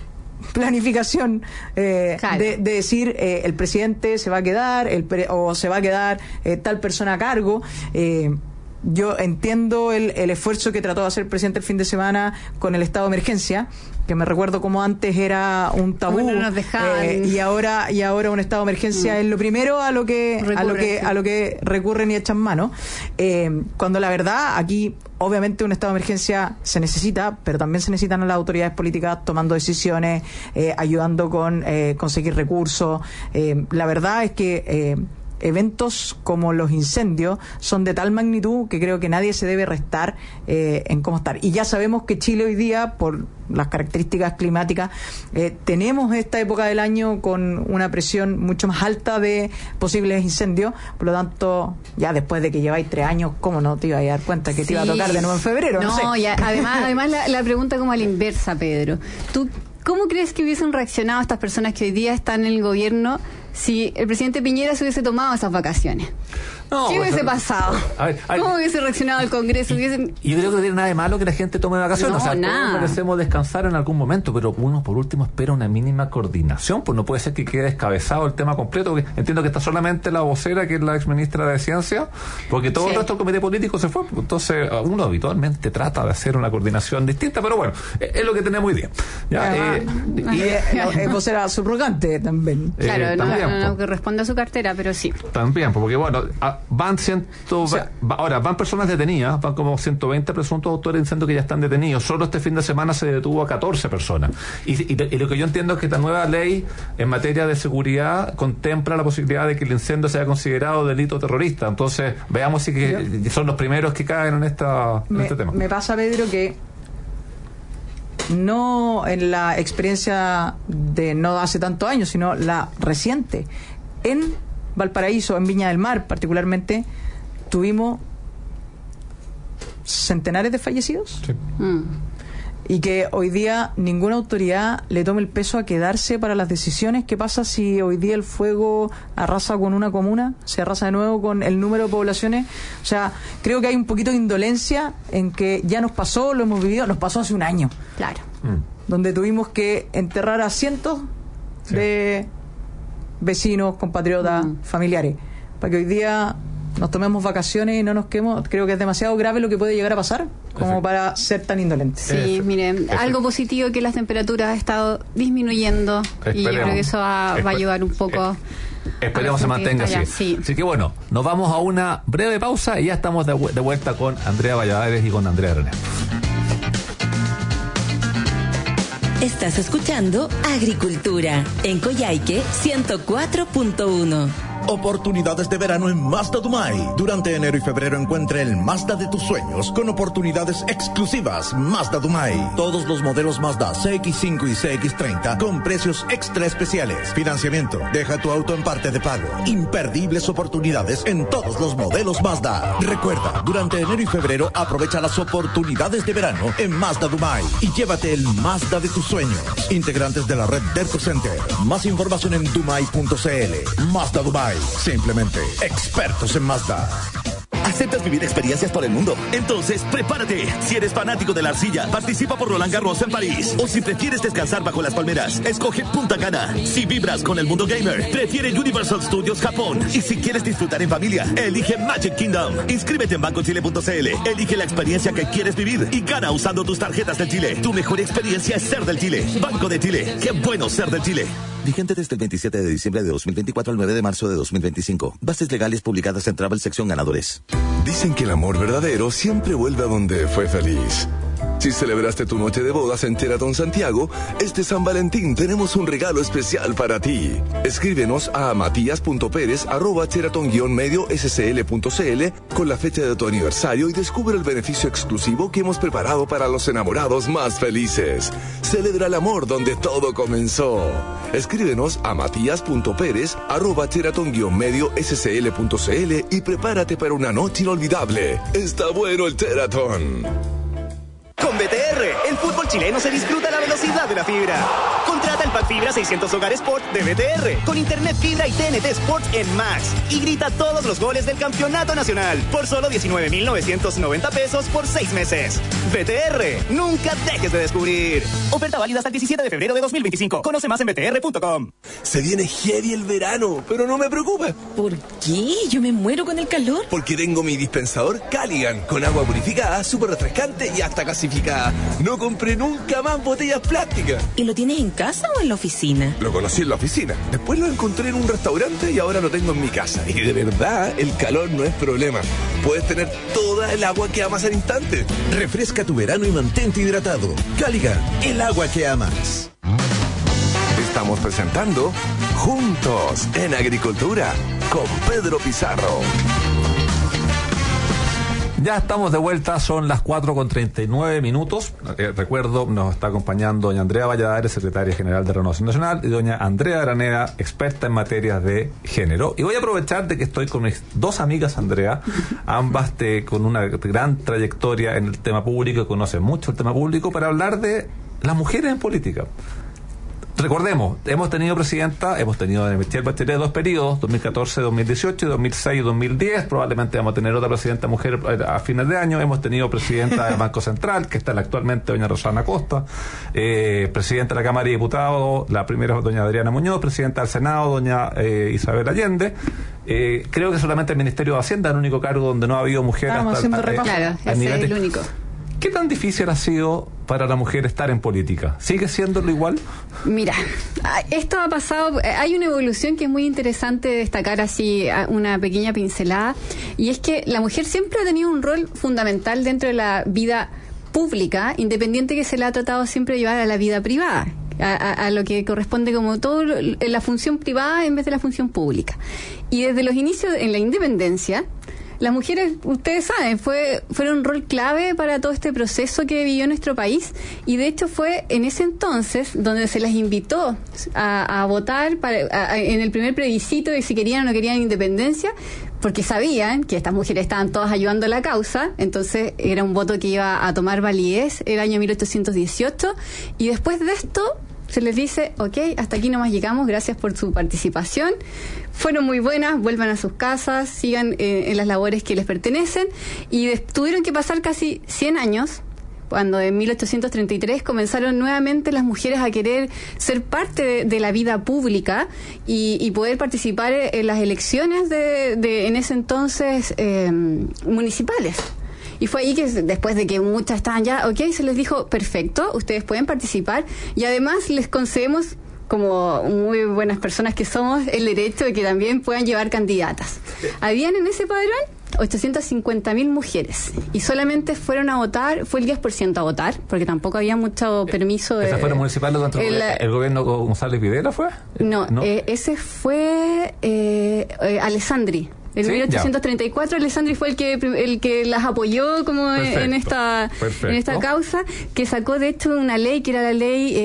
planificación de decir el presidente se va a quedar o se va a quedar tal persona a cargo. Yo entiendo el esfuerzo que trató de hacer el presidente el fin de semana con el estado de emergencia, que me recuerdo como antes era un tabú, no nos dejaban. y ahora un estado de emergencia es lo primero a lo que recurren y echan mano, cuando la verdad aquí obviamente un estado de emergencia se necesita, pero también se necesitan a las autoridades políticas tomando decisiones, ayudando con conseguir recursos. La verdad es que eventos como los incendios son de tal magnitud que creo que nadie se debe restar en cómo estar. Y ya sabemos que Chile hoy día, por las características climáticas, tenemos esta época del año con una presión mucho más alta de posibles incendios. Por lo tanto, ya después de que lleváis 3 años, ¿cómo no te ibas a dar cuenta que te iba a tocar de nuevo en febrero? No sé. Y además la pregunta como a la inversa, Pedro. ¿Tú cómo crees que hubiesen reaccionado estas personas que hoy día están en el gobierno si el presidente Piñera se hubiese tomado esas vacaciones? ¿Qué hubiese pasado? ¿Cómo hubiese reaccionado el Congreso? Yo creo que no tiene nada de malo que la gente tome vacaciones. No, todos nada. merecemos descansar en algún momento, pero uno por último espera una mínima coordinación, pues no puede ser que quede descabezado el tema completo, porque entiendo que está solamente la vocera, que es la exministra de Ciencia, porque todo el resto del comité político se fue. Entonces uno habitualmente trata de hacer una coordinación distinta, pero bueno, es lo que tenemos hoy día. Es vocera subrogante también. Claro, no que responda a su cartera, pero sí. También, porque bueno, van van personas detenidas, van como 120 presuntos autores de incendio que ya están detenidos. Solo este fin de semana se detuvo a 14 personas. Y lo que yo entiendo es que esta nueva ley en materia de seguridad contempla la posibilidad de que el incendio sea considerado delito terrorista. Entonces, veamos si que son los primeros que caen en este tema. Me pasa, Pedro, que no en la experiencia de no hace tantos años, sino la reciente. En Valparaíso, en Viña del Mar particularmente, tuvimos centenares de fallecidos. Sí. Y que hoy día ninguna autoridad le tome el peso a quedarse para las decisiones. ¿Qué pasa si hoy día el fuego arrasa con una comuna? ¿Se arrasa de nuevo con el número de poblaciones? O sea, creo que hay un poquito de indolencia en que ya nos pasó, lo hemos vivido, nos pasó hace un año. Claro. Donde tuvimos que enterrar a cientos de vecinos, compatriotas, familiares, para que hoy día nos tomemos vacaciones y no nos quedemos. Creo que es demasiado grave lo que puede llegar a pasar como para ser tan indolentes. Sí, miren, algo positivo que las temperaturas han estado disminuyendo. Esperemos. Y yo creo que eso va a ayudar un poco. Esperemos se mantenga así. Sí. Así que bueno, nos vamos a una breve pausa y ya estamos de vuelta con Andrea Valladares y con Andrea René. Estás escuchando Agricultura en Coyhaique 104.1. Oportunidades de verano en Mazda Dumay. Durante enero y febrero encuentra el Mazda de tus sueños con oportunidades exclusivas. Mazda Dumay. Todos los modelos Mazda CX5 y CX30 con precios extra especiales. Financiamiento. Deja tu auto en parte de pago. Imperdibles oportunidades en todos los modelos Mazda. Recuerda, durante enero y febrero aprovecha las oportunidades de verano en Mazda Dumay y llévate el Mazda de tus sueños. Integrantes de la red Derco Center. Más información en dumay.cl. Mazda Dumay. Simplemente expertos en Mazda. ¿Aceptas vivir experiencias por el mundo? Entonces, prepárate. Si eres fanático de la arcilla, participa por Roland Garros en París. O si prefieres descansar bajo las palmeras, escoge Punta Cana. Si vibras con el mundo gamer, prefiere Universal Studios Japón. Y si quieres disfrutar en familia, elige Magic Kingdom. Inscríbete en bancochile.cl. Elige la experiencia que quieres vivir y gana usando tus tarjetas del Chile. Tu mejor experiencia es ser del Chile. Banco de Chile. Qué bueno ser del Chile. Vigente desde el 27 de diciembre de 2024 al 9 de marzo de 2025. Bases legales publicadas en Travel sección ganadores. Dicen que el amor verdadero siempre vuelve a donde fue feliz. Si celebraste tu noche de bodas en Sheraton Santiago, este San Valentín tenemos un regalo especial para ti. Escríbenos a matías.perez@sheraton-medio-scl.cl con la fecha de tu aniversario y descubre el beneficio exclusivo que hemos preparado para los enamorados más felices. Celebra el amor donde todo comenzó. Escríbenos a matías.perez@sheraton-medio-scl.cl y prepárate para una noche inolvidable. Está bueno el Sheraton. Con BTR, el fútbol chileno se disfruta a la velocidad de la fibra. Contrata Contrata el pack fibra 600 Hogar Sport de BTR con internet fibra y TNT Sports en Max y grita todos los goles del campeonato nacional por solo 19,990 pesos por 6 meses. BTR, nunca dejes de descubrir. Oferta válida hasta el 17 de febrero de 2025. Conoce más en btr.com. Se viene heavy el verano, pero no me preocupa. ¿Por qué? Yo me muero con el calor. Porque tengo mi dispensador Caligan con agua purificada, súper refrescante y hasta gasificada. No compré nunca más botellas plásticas. ¿Y lo tienes en casa o en la oficina? Lo conocí en la oficina, después lo encontré en un restaurante y ahora lo tengo en mi casa. Y de verdad, el calor no es problema. Puedes tener toda el agua que amas al instante. Refresca tu verano y mantente hidratado. Caligan, el agua que amas. Estamos presentando Juntos en Agricultura con Pedro Pizarro. Ya estamos de vuelta, son las 4:39. Recuerdo, nos está acompañando doña Andrea Valladares, secretaria general de Renovación Nacional, y doña Andrea Araneda, experta en materias de género. Y voy a aprovechar de que estoy con mis dos amigas, Andrea, ambas con una gran trayectoria en el tema público, conocen mucho el tema público, para hablar de las mujeres en política. Recordemos, hemos tenido a Michelle Bachelet 2 periodos, 2014-2018 y 2006-2010. Probablemente vamos a tener otra presidenta mujer a fines de año. Hemos tenido presidenta del Banco Central, que está actualmente doña Rosana Costa, presidenta de la Cámara de Diputados, la primera doña Adriana Muñoz, presidenta del Senado, doña Isabel Allende. Creo que solamente el Ministerio de Hacienda es el único cargo donde no ha habido mujer claro, ese es el único. ¿Qué tan difícil ha sido para la mujer estar en política? ¿Sigue siéndolo igual? Mira, esto ha pasado, hay una evolución que es muy interesante destacar así, una pequeña pincelada, y es que la mujer siempre ha tenido un rol fundamental dentro de la vida pública, independiente que se la ha tratado siempre de llevar a la vida privada. A lo que corresponde como todo la función privada en vez de la función pública. Y desde los inicios en la independencia, las mujeres, ustedes saben, fueron un rol clave para todo este proceso que vivió nuestro país, y de hecho fue en ese entonces donde se las invitó a votar en el primer plebiscito de si querían o no querían independencia, porque sabían que estas mujeres estaban todas ayudando a la causa. Entonces era un voto que iba a tomar validez el año 1818, y después de esto se les dice, ok, hasta aquí nomás llegamos, gracias por su participación, fueron muy buenas, vuelvan a sus casas, sigan en las labores que les pertenecen, y tuvieron que pasar casi 100 años, cuando en 1833 comenzaron nuevamente las mujeres a querer ser parte de la vida pública y poder participar en las elecciones de en ese entonces municipales. Y fue ahí que después de que muchas estaban ya, se les dijo, perfecto, ustedes pueden participar, y además les concedemos, como muy buenas personas que somos, el derecho de que también puedan llevar candidatas. Habían en ese padrón 850.000 mujeres, y solamente fueron a votar, fue el 10% a votar, porque tampoco había mucho permiso de... ¿Esas fueron municipales durante el gobierno González Videla fue? No. Ese fue Alessandri. En 1834 Alessandri fue el que las apoyó como en esta causa, que sacó de hecho una ley que era la ley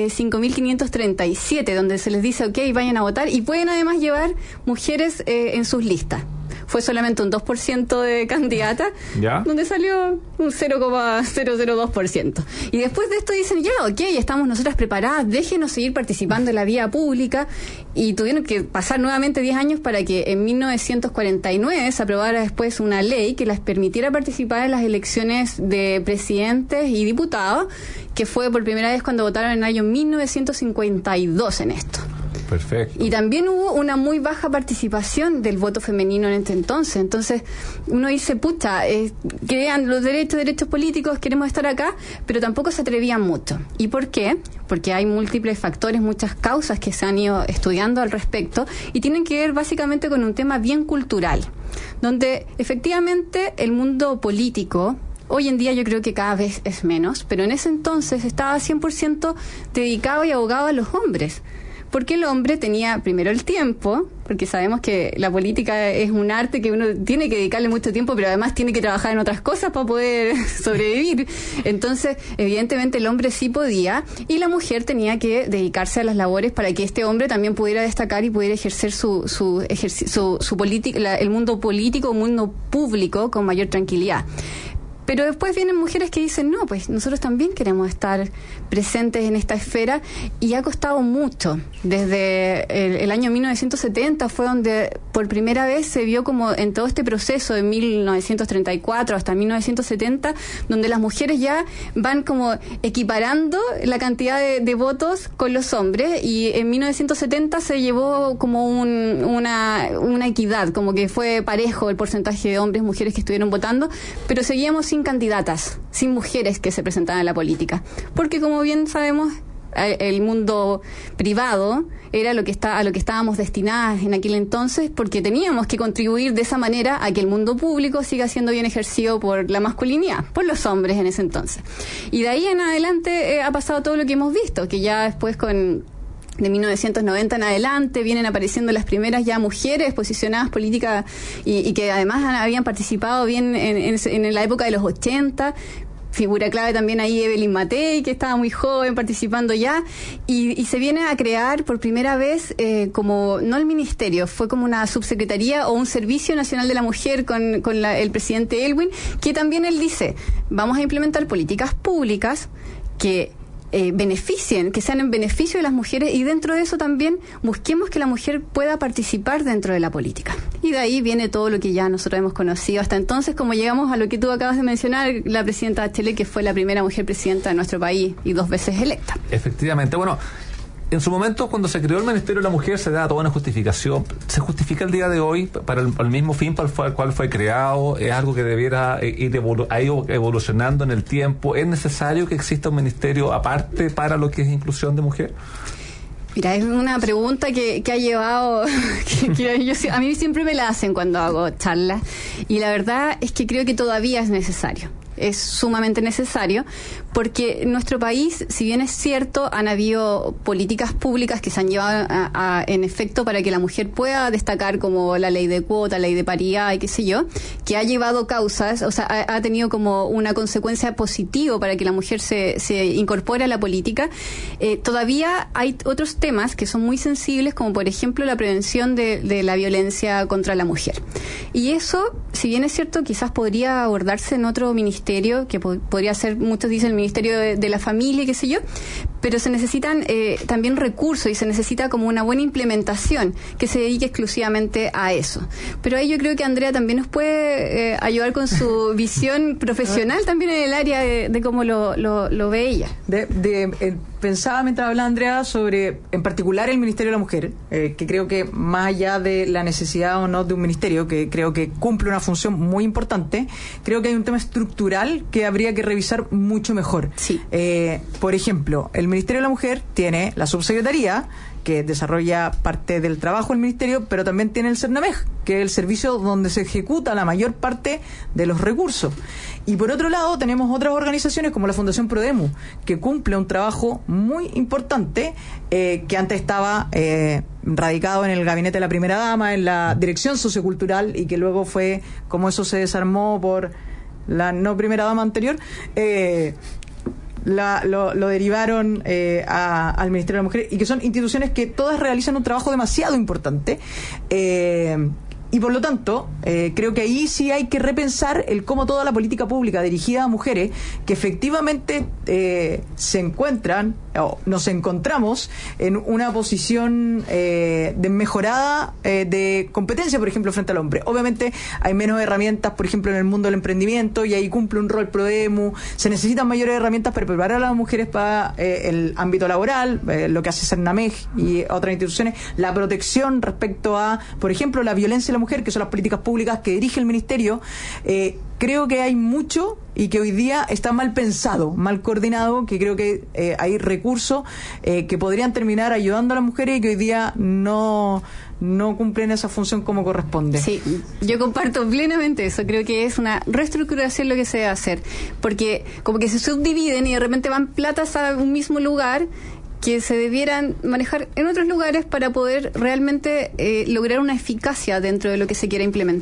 5.537, donde se les dice, vayan a votar, y pueden además llevar mujeres en sus listas. Fue solamente un 2% de candidata, donde salió un 0,002%. Y después de esto dicen, estamos nosotras preparadas, déjenos seguir participando en la vida pública, y tuvieron que pasar nuevamente 10 años para que en 1949 se aprobara después una ley que las permitiera participar en las elecciones de presidentes y diputados, que fue por primera vez cuando votaron en el año 1952 en esto. Perfecto. Y también hubo una muy baja participación del voto femenino en este entonces. Entonces uno dice, crean los derechos políticos, queremos estar acá, pero tampoco se atrevían mucho. ¿Y por qué? Porque hay múltiples factores, muchas causas que se han ido estudiando al respecto, y tienen que ver básicamente con un tema bien cultural, donde efectivamente el mundo político, hoy en día yo creo que cada vez es menos, pero en ese entonces estaba 100% dedicado y abogado a los hombres. Porque el hombre tenía primero el tiempo, porque sabemos que la política es un arte que uno tiene que dedicarle mucho tiempo, pero además tiene que trabajar en otras cosas para poder sobrevivir. Entonces, evidentemente el hombre sí podía, y la mujer tenía que dedicarse a las labores para que este hombre también pudiera destacar y pudiera ejercer su política, el mundo político, el mundo público con mayor tranquilidad. Pero después vienen mujeres que dicen, no, pues nosotros también queremos estar presentes en esta esfera, y ha costado mucho. Desde el año 1970 fue donde por primera vez se vio como en todo este proceso de 1934 hasta 1970, donde las mujeres ya van como equiparando la cantidad de votos con los hombres, y en 1970 se llevó como una equidad, como que fue parejo el porcentaje de hombres y mujeres que estuvieron votando, pero seguíamos sin candidatas, sin mujeres que se presentaban en la política, porque como bien sabemos, el mundo privado era a lo que estábamos destinadas en aquel entonces, porque teníamos que contribuir de esa manera a que el mundo público siga siendo bien ejercido por la masculinidad, por los hombres en ese entonces. Y de ahí en adelante ha pasado todo lo que hemos visto, que ya después de 1990 en adelante vienen apareciendo las primeras ya mujeres posicionadas políticas y que además habían participado bien en la época de los 80. Figura clave también ahí Evelyn Matei, que estaba muy joven participando ya, y se viene a crear por primera vez como, no el ministerio, fue como una subsecretaría o un Servicio Nacional de la Mujer con el presidente Elwin, que también él dice, vamos a implementar políticas públicas que beneficien, que sean en beneficio de las mujeres, y dentro de eso también busquemos que la mujer pueda participar dentro de la política. Y de ahí viene todo lo que ya nosotros hemos conocido hasta entonces, como llegamos a lo que tú acabas de mencionar, la presidenta Bachelet, que fue la primera mujer presidenta de nuestro país y 2 veces electa. Efectivamente. Bueno, en su momento, cuando se creó el Ministerio de la Mujer, se da toda una justificación. ¿Se justifica el día de hoy para el mismo fin para el cual fue creado? ¿Es algo que debiera ha ido evolucionando en el tiempo? ¿Es necesario que exista un ministerio aparte para lo que es inclusión de mujer? Mira, es una pregunta que ha llevado, a mí siempre me la hacen cuando hago charlas, y la verdad es que creo que todavía es necesario. Es sumamente necesario, porque en nuestro país, si bien es cierto, han habido políticas públicas que se han llevado en efecto para que la mujer pueda destacar, como la ley de cuota, ley de paridad y qué sé yo, que ha llevado causas, o sea, ha tenido como una consecuencia positiva para que la mujer se incorpore a la política. Todavía hay otros temas que son muy sensibles, como por ejemplo la prevención de la violencia contra la mujer. Y eso, si bien es cierto, quizás podría abordarse en otro ministerio, que podría ser, muchos dicen, el Ministerio de la Familia, qué sé yo, pero se necesitan también recursos, y se necesita como una buena implementación que se dedique exclusivamente a eso. Pero ahí yo creo que Andrea también nos puede ayudar con su visión profesional también en el área de cómo lo ve ella. Pensaba mientras hablaba Andrea sobre, en particular, el Ministerio de la Mujer, que creo que más allá de la necesidad o no de un ministerio, que creo que cumple una función muy importante, creo que hay un tema estructural que habría que revisar mucho mejor. Sí. Por ejemplo, el Ministerio de la Mujer tiene la subsecretaría, que desarrolla parte del trabajo del ministerio, pero también tiene el CERNAMEJ, que es el servicio donde se ejecuta la mayor parte de los recursos. Y por otro lado tenemos otras organizaciones como la Fundación Prodemu, que cumple un trabajo muy importante, que antes estaba radicado en el gabinete de la primera dama, en la dirección sociocultural, y que luego fue, como eso se desarmó por la no primera dama anterior, lo derivaron al Ministerio de la Mujer, y que son instituciones que todas realizan un trabajo demasiado importante, y por lo tanto creo que ahí sí hay que repensar el cómo toda la política pública dirigida a mujeres que efectivamente se encuentran o nos encontramos en una posición de mejorada de competencia, por ejemplo, frente al hombre. Obviamente hay menos herramientas, por ejemplo, en el mundo del emprendimiento, y ahí cumple un rol Prodemu. Se necesitan mayores herramientas para preparar a las mujeres para el ámbito laboral, lo que hace CERNAMEJ y otras instituciones, la protección respecto a, por ejemplo, la violencia de la mujer, que son las políticas públicas que dirige el ministerio. Creo que hay mucho, y que hoy día está mal pensado, mal coordinado, que creo que hay recursos que podrían terminar ayudando a las mujeres y que hoy día no cumplen esa función como corresponde. Sí, yo comparto plenamente eso. Creo que es una reestructuración lo que se debe hacer, porque como que se subdividen y de repente van platas a un mismo lugar que se debieran manejar en otros lugares para poder realmente lograr una eficacia dentro de lo que se quiera implementar.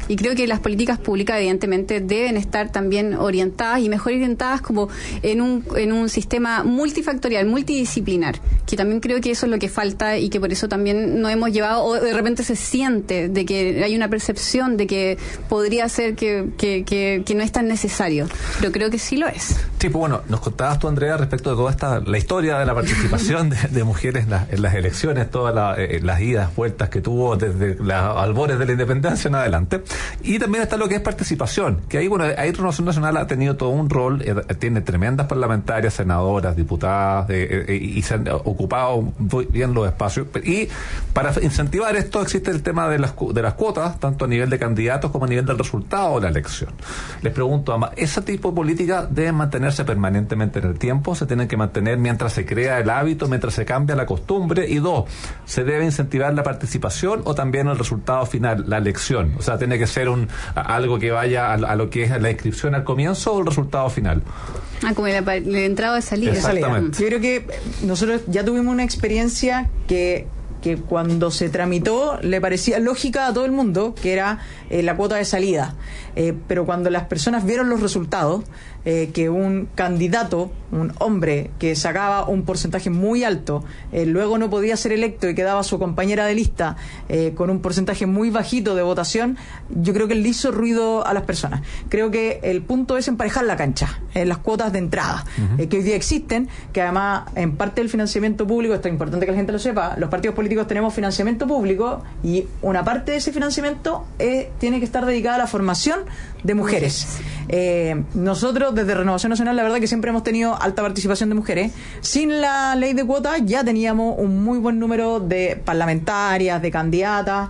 Y creo que las políticas públicas evidentemente deben estar también orientadas y mejor orientadas como en un sistema multifactorial, multidisciplinar, que también creo que eso es lo que falta y que por eso también no hemos llevado, o de repente se siente de que hay una percepción de que podría ser que no es tan necesario, pero creo que sí lo es. Sí, pues bueno, nos contabas tú, Andrea, respecto de toda la historia de la participación de mujeres en las elecciones, todas las idas, vueltas que tuvo desde los albores de la independencia en adelante. Y también está lo que es participación, que ahí, bueno, ahí Renovación Nacional ha tenido todo un rol, tiene tremendas parlamentarias, senadoras, diputadas, y se han ocupado muy bien los espacios. Y para incentivar esto existe el tema de las cuotas, tanto a nivel de candidatos como a nivel del resultado de la elección. Les pregunto, ambas, ¿ese tipo de políticas deben mantenerse permanentemente en el tiempo? ¿Se tienen que mantener mientras se crea el hábito, mientras se cambia la costumbre? Y dos, ¿se debe incentivar la participación o también el resultado final, la elección? O sea, ¿tiene que ser algo que vaya a lo que es la inscripción al comienzo o el resultado final? Como el entrada y salida. Exactamente. Yo creo que nosotros ya tuvimos una experiencia que cuando se tramitó le parecía lógica a todo el mundo, que era la cuota de salida. Pero cuando las personas vieron los resultados, que un candidato, un hombre que sacaba un porcentaje muy alto, luego no podía ser electo y quedaba su compañera de lista con un porcentaje muy bajito de votación, yo creo que le hizo ruido a las personas. Creo que el punto es emparejar la cancha, las cuotas de entrada, que hoy día existen, que además en parte del financiamiento público, esto es importante que la gente lo sepa, los partidos políticos tenemos financiamiento público y una parte de ese financiamiento tiene que estar dedicada a la formación de mujeres. Nosotros desde Renovación Nacional la verdad que siempre hemos tenido alta participación de mujeres. Sin la ley de cuotas ya teníamos un muy buen número de parlamentarias, de candidatas.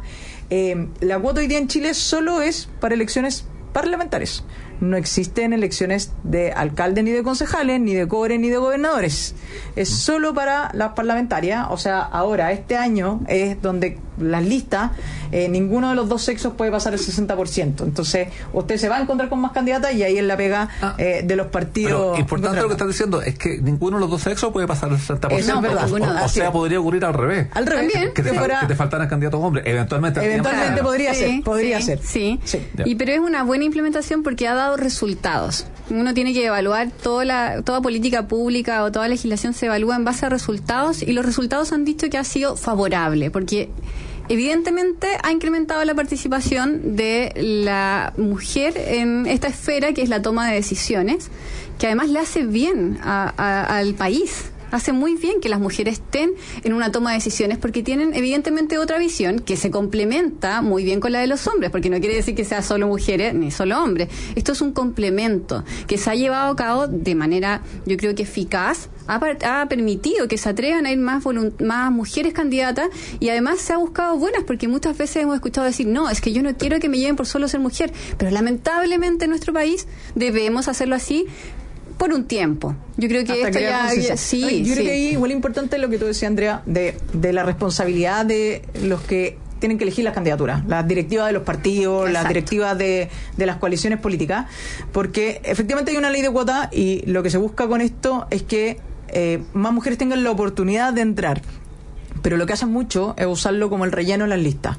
La cuota hoy día en Chile solo es para elecciones parlamentarias. No existen elecciones de alcaldes ni de concejales, ni de core ni de gobernadores. Es solo para las parlamentarias. O sea, ahora, este año es donde las listas, ninguno de los dos sexos puede pasar el 60%. Entonces, usted se va a encontrar con más candidatas y ahí es la pega de los partidos. Pero importante lo que estás diciendo es que ninguno de los dos sexos puede pasar el 60%. Eso es verdad. O sea, podría ocurrir al revés. Al revés. Que te faltaran candidatos hombres. Eventualmente podría ser. Sí. Pero es una buena implementación porque ha dado resultados. Uno tiene que evaluar toda política pública o toda legislación se evalúa en base a resultados y los resultados han dicho que ha sido favorable porque evidentemente ha incrementado la participación de la mujer en esta esfera que es la toma de decisiones, que además le hace bien al país. Hace muy bien que las mujeres estén en una toma de decisiones porque tienen evidentemente otra visión que se complementa muy bien con la de los hombres, porque no quiere decir que sea solo mujeres ni solo hombres. Esto es un complemento que se ha llevado a cabo de manera, yo creo que eficaz, ha permitido que se atrevan a ir más mujeres candidatas y además se ha buscado buenas, porque muchas veces hemos escuchado decir, no, es que yo no quiero que me lleven por solo ser mujer, pero lamentablemente en nuestro país debemos hacerlo así por un tiempo. Yo creo que hasta esto ya yo creo que ahí igual importante lo que tú decías, Andrea, de la responsabilidad de los que tienen que elegir las candidaturas, las directivas de los partidos, Exacto. las directivas de las coaliciones políticas, porque efectivamente hay una ley de cuota y lo que se busca con esto es que más mujeres tengan la oportunidad de entrar. Pero lo que hacen mucho es usarlo como el relleno en las listas.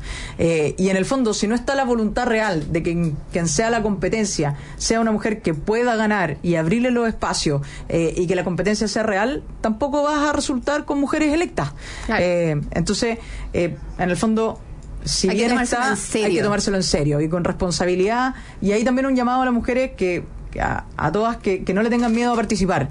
Y en el fondo, si no está la voluntad real de que quien sea la competencia sea una mujer que pueda ganar y abrirle los espacios y que la competencia sea real, tampoco vas a resultar con mujeres electas. Claro. Entonces, en el fondo, si hay bien que está, serio. hay que tomárselo en serio y con responsabilidad. Y ahí también un llamado a las mujeres a todas que no le tengan miedo a participar.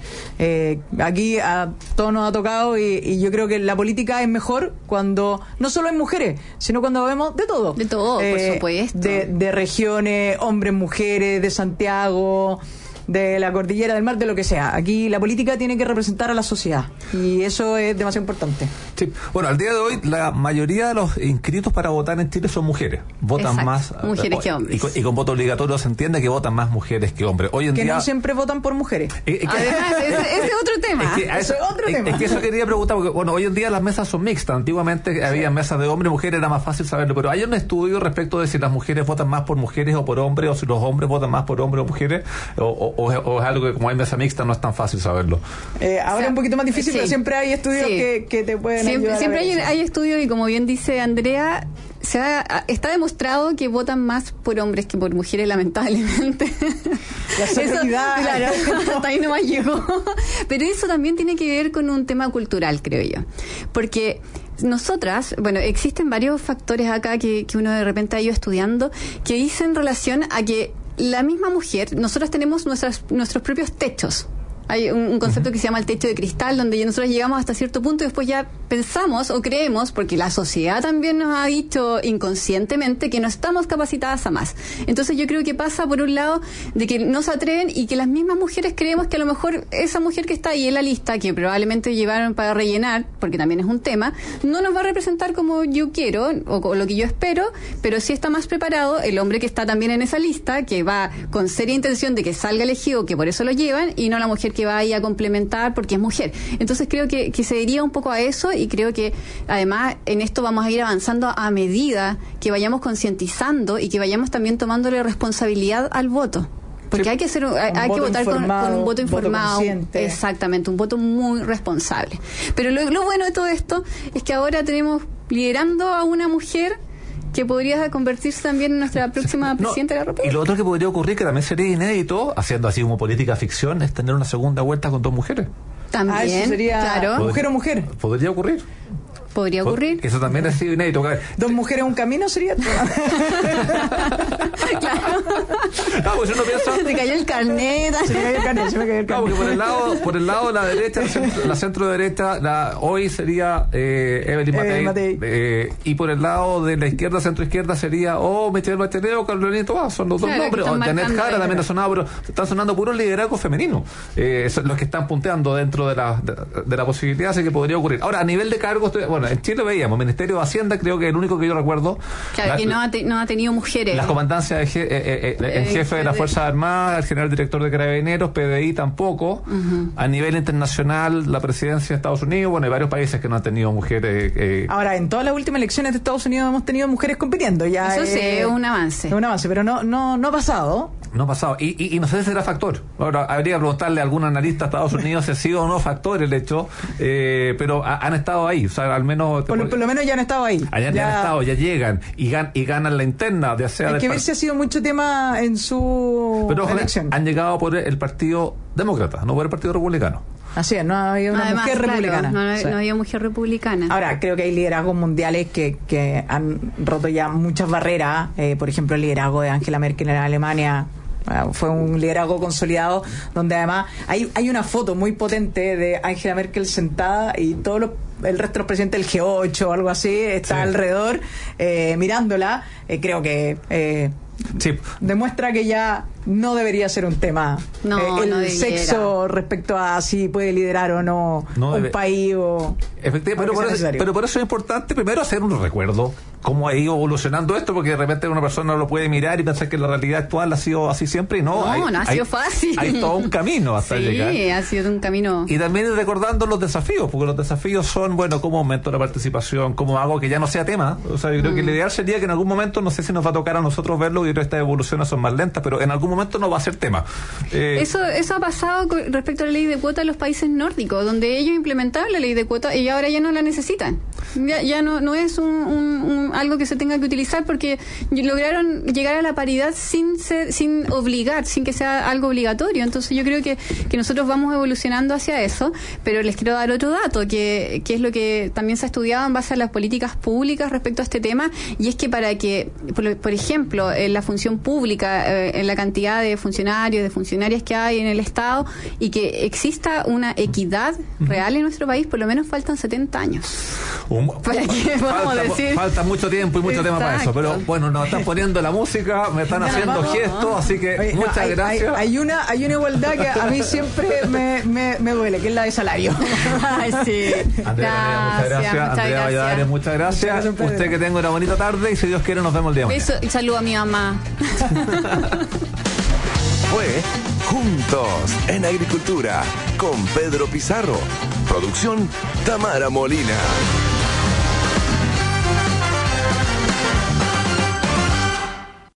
Aquí a todos nos ha tocado y yo creo que la política es mejor cuando no solo hay mujeres, sino cuando vemos de todo. De todo, por supuesto. De regiones, hombres, mujeres, de Santiago, de la Cordillera del Mar, de lo que sea. Aquí la política tiene que representar a la sociedad y eso es demasiado importante. Sí. Bueno, al día de hoy la mayoría de los inscritos para votar en Chile son mujeres. Votan Exacto. más mujeres que hombres. Y con voto obligatorio se entiende que votan más mujeres que hombres. Hoy en que día no siempre votan por mujeres. Además, ese es otro tema. Eso es otro tema. Es que eso quería preguntar, porque bueno, hoy en día las mesas son mixtas. Antiguamente había mesas de hombres y mujeres, era más fácil saberlo, pero hay un estudio respecto de si las mujeres votan más por mujeres o por hombres, o si los hombres votan más por hombres o mujeres, o es algo que como hay mesa mixta no es tan fácil saberlo. Ahora es un poquito más difícil, pero siempre hay estudios que te pueden siempre hay estudios y como bien dice Andrea, está demostrado que votan más por hombres que por mujeres, lamentablemente. La sororidad. Claro, hasta ahí nomás llegó. Pero eso también tiene que ver con un tema cultural, creo yo. Porque nosotras, bueno, existen varios factores acá que uno de repente ha ido estudiando que dicen relación a que la misma mujer, nosotras tenemos nuestros propios techos. Hay un concepto que se llama el techo de cristal, donde nosotros llegamos hasta cierto punto y después ya pensamos o creemos, porque la sociedad también nos ha dicho inconscientemente que no estamos capacitadas a más. Entonces yo creo que pasa por un lado de que no se atreven y que las mismas mujeres creemos que a lo mejor esa mujer que está ahí en la lista, que probablemente llevaron para rellenar, porque también es un tema, no nos va a representar como yo quiero o lo que yo espero, pero sí está más preparado el hombre que está también en esa lista, que va con seria intención de que salga elegido, que por eso lo llevan, y no la mujer que va ahí a complementar porque es mujer. Entonces creo que se deriva un poco a eso, y creo que además en esto vamos a ir avanzando a medida que vayamos concientizando y que vayamos también tomándole responsabilidad al voto. Porque hay que votar con un voto informado, exactamente, un voto muy responsable. Pero lo bueno de todo esto es que ahora tenemos liderando a una mujer que podría convertirse también en nuestra próxima presidenta de la República. Y lo otro que podría ocurrir, que también sería inédito, haciendo así como política ficción, es tener una segunda vuelta con 2 mujeres. También, eso sería, claro. ¿Mujer o mujer? Podría ocurrir. Podría ocurrir. Eso también ha sido inédito. 2 mujeres un camino sería. Claro. No, pues uno piensa. Se cayó el carnet. Se me cayó el carnet. No, porque por el lado de la derecha, la centro derecha, hoy sería Evelyn Matei. Y por el lado de la izquierda, centro izquierda, sería Michelle Bachelet o Carolina Toá. Son los dos nombres. O Janet Jara también ha sonado, pero están sonando puros liderazgos femeninos. Son los que están punteando dentro de la posibilidad, así que podría ocurrir. Ahora, a nivel de cargos, en Chile veíamos, Ministerio de Hacienda, creo que es el único que yo recuerdo. Claro, que no ha tenido mujeres. Las comandancias el jefe de las Fuerzas Armadas, el general director de Carabineros, PDI tampoco. A nivel internacional, la presidencia de Estados Unidos, hay varios países que no han tenido mujeres. Ahora, en todas las últimas elecciones de Estados Unidos hemos tenido mujeres compitiendo. Ya eso sí, es un avance. Es un avance, pero no ha pasado. No ha pasado. Y no sé si será factor. Ahora, habría que preguntarle a algún analista de Estados Unidos si ha sido o no factor el hecho, pero han estado ahí. O sea, al menos. Por lo menos ya han estado ahí. Ya han estado, ya llegan y ganan la interna. Ya sea hay que ver si ha sido mucho tema en su elección. Han llegado por el Partido Demócrata, no por el Partido Republicano. Así es, no había una mujer republicana. No había mujer republicana. Ahora, creo que hay liderazgos mundiales que han roto ya muchas barreras. Por ejemplo, el liderazgo de Angela Merkel en Alemania fue un liderazgo consolidado, donde además hay una foto muy potente de Angela Merkel sentada y el resto de los presidentes del G8 o algo así está alrededor mirándola. Creo que demuestra que ya no debería ser un tema el sexo respecto a si puede liderar o no un país o efectivamente, pero por eso es importante primero hacer un recuerdo cómo ha ido evolucionando esto, porque de repente una persona no lo puede mirar y pensar que la realidad actual ha sido así siempre, y no ha sido fácil. Hay todo un camino hasta llegar. Sí, ha sido un camino. Y también recordando los desafíos, porque los desafíos son, cómo aumento la participación, cómo hago que ya no sea tema. O sea, yo creo que lo ideal sería que en algún momento, no sé si nos va a tocar a nosotros verlo, y estas evoluciones son más lentas, pero en algún momento no va a ser tema. Eso ha pasado respecto a la ley de cuota en los países nórdicos, donde ellos implementaron la ley de cuota y ahora ya no la necesitan. Ya no es algo que se tenga que utilizar, porque lograron llegar a la paridad sin obligar, sin que sea algo obligatorio. Entonces yo creo que nosotros vamos evolucionando hacia eso, pero les quiero dar otro dato que es lo que también se ha estudiado en base a las políticas públicas respecto a este tema, y es que para que, por ejemplo, en la función pública, en la cantidad de funcionarios, de funcionarias que hay en el Estado, y que exista una equidad real en nuestro país, por lo menos faltan 70 años. Falta mucho tiempo y mucho tema para eso, pero nos están poniendo la música, me están haciendo gestos, así que muchas gracias. Hay una igualdad que a mí siempre me duele, que es la de salario. Ay, sí. Andrea, Andrea Valladares, muchas gracias. Usted que tenga una bonita tarde, y si Dios quiere nos vemos el día de mañana. Beso y saludo a mi mamá. Fue Juntos en Agricultura con Pedro Pizarro. Producción Tamara Molina.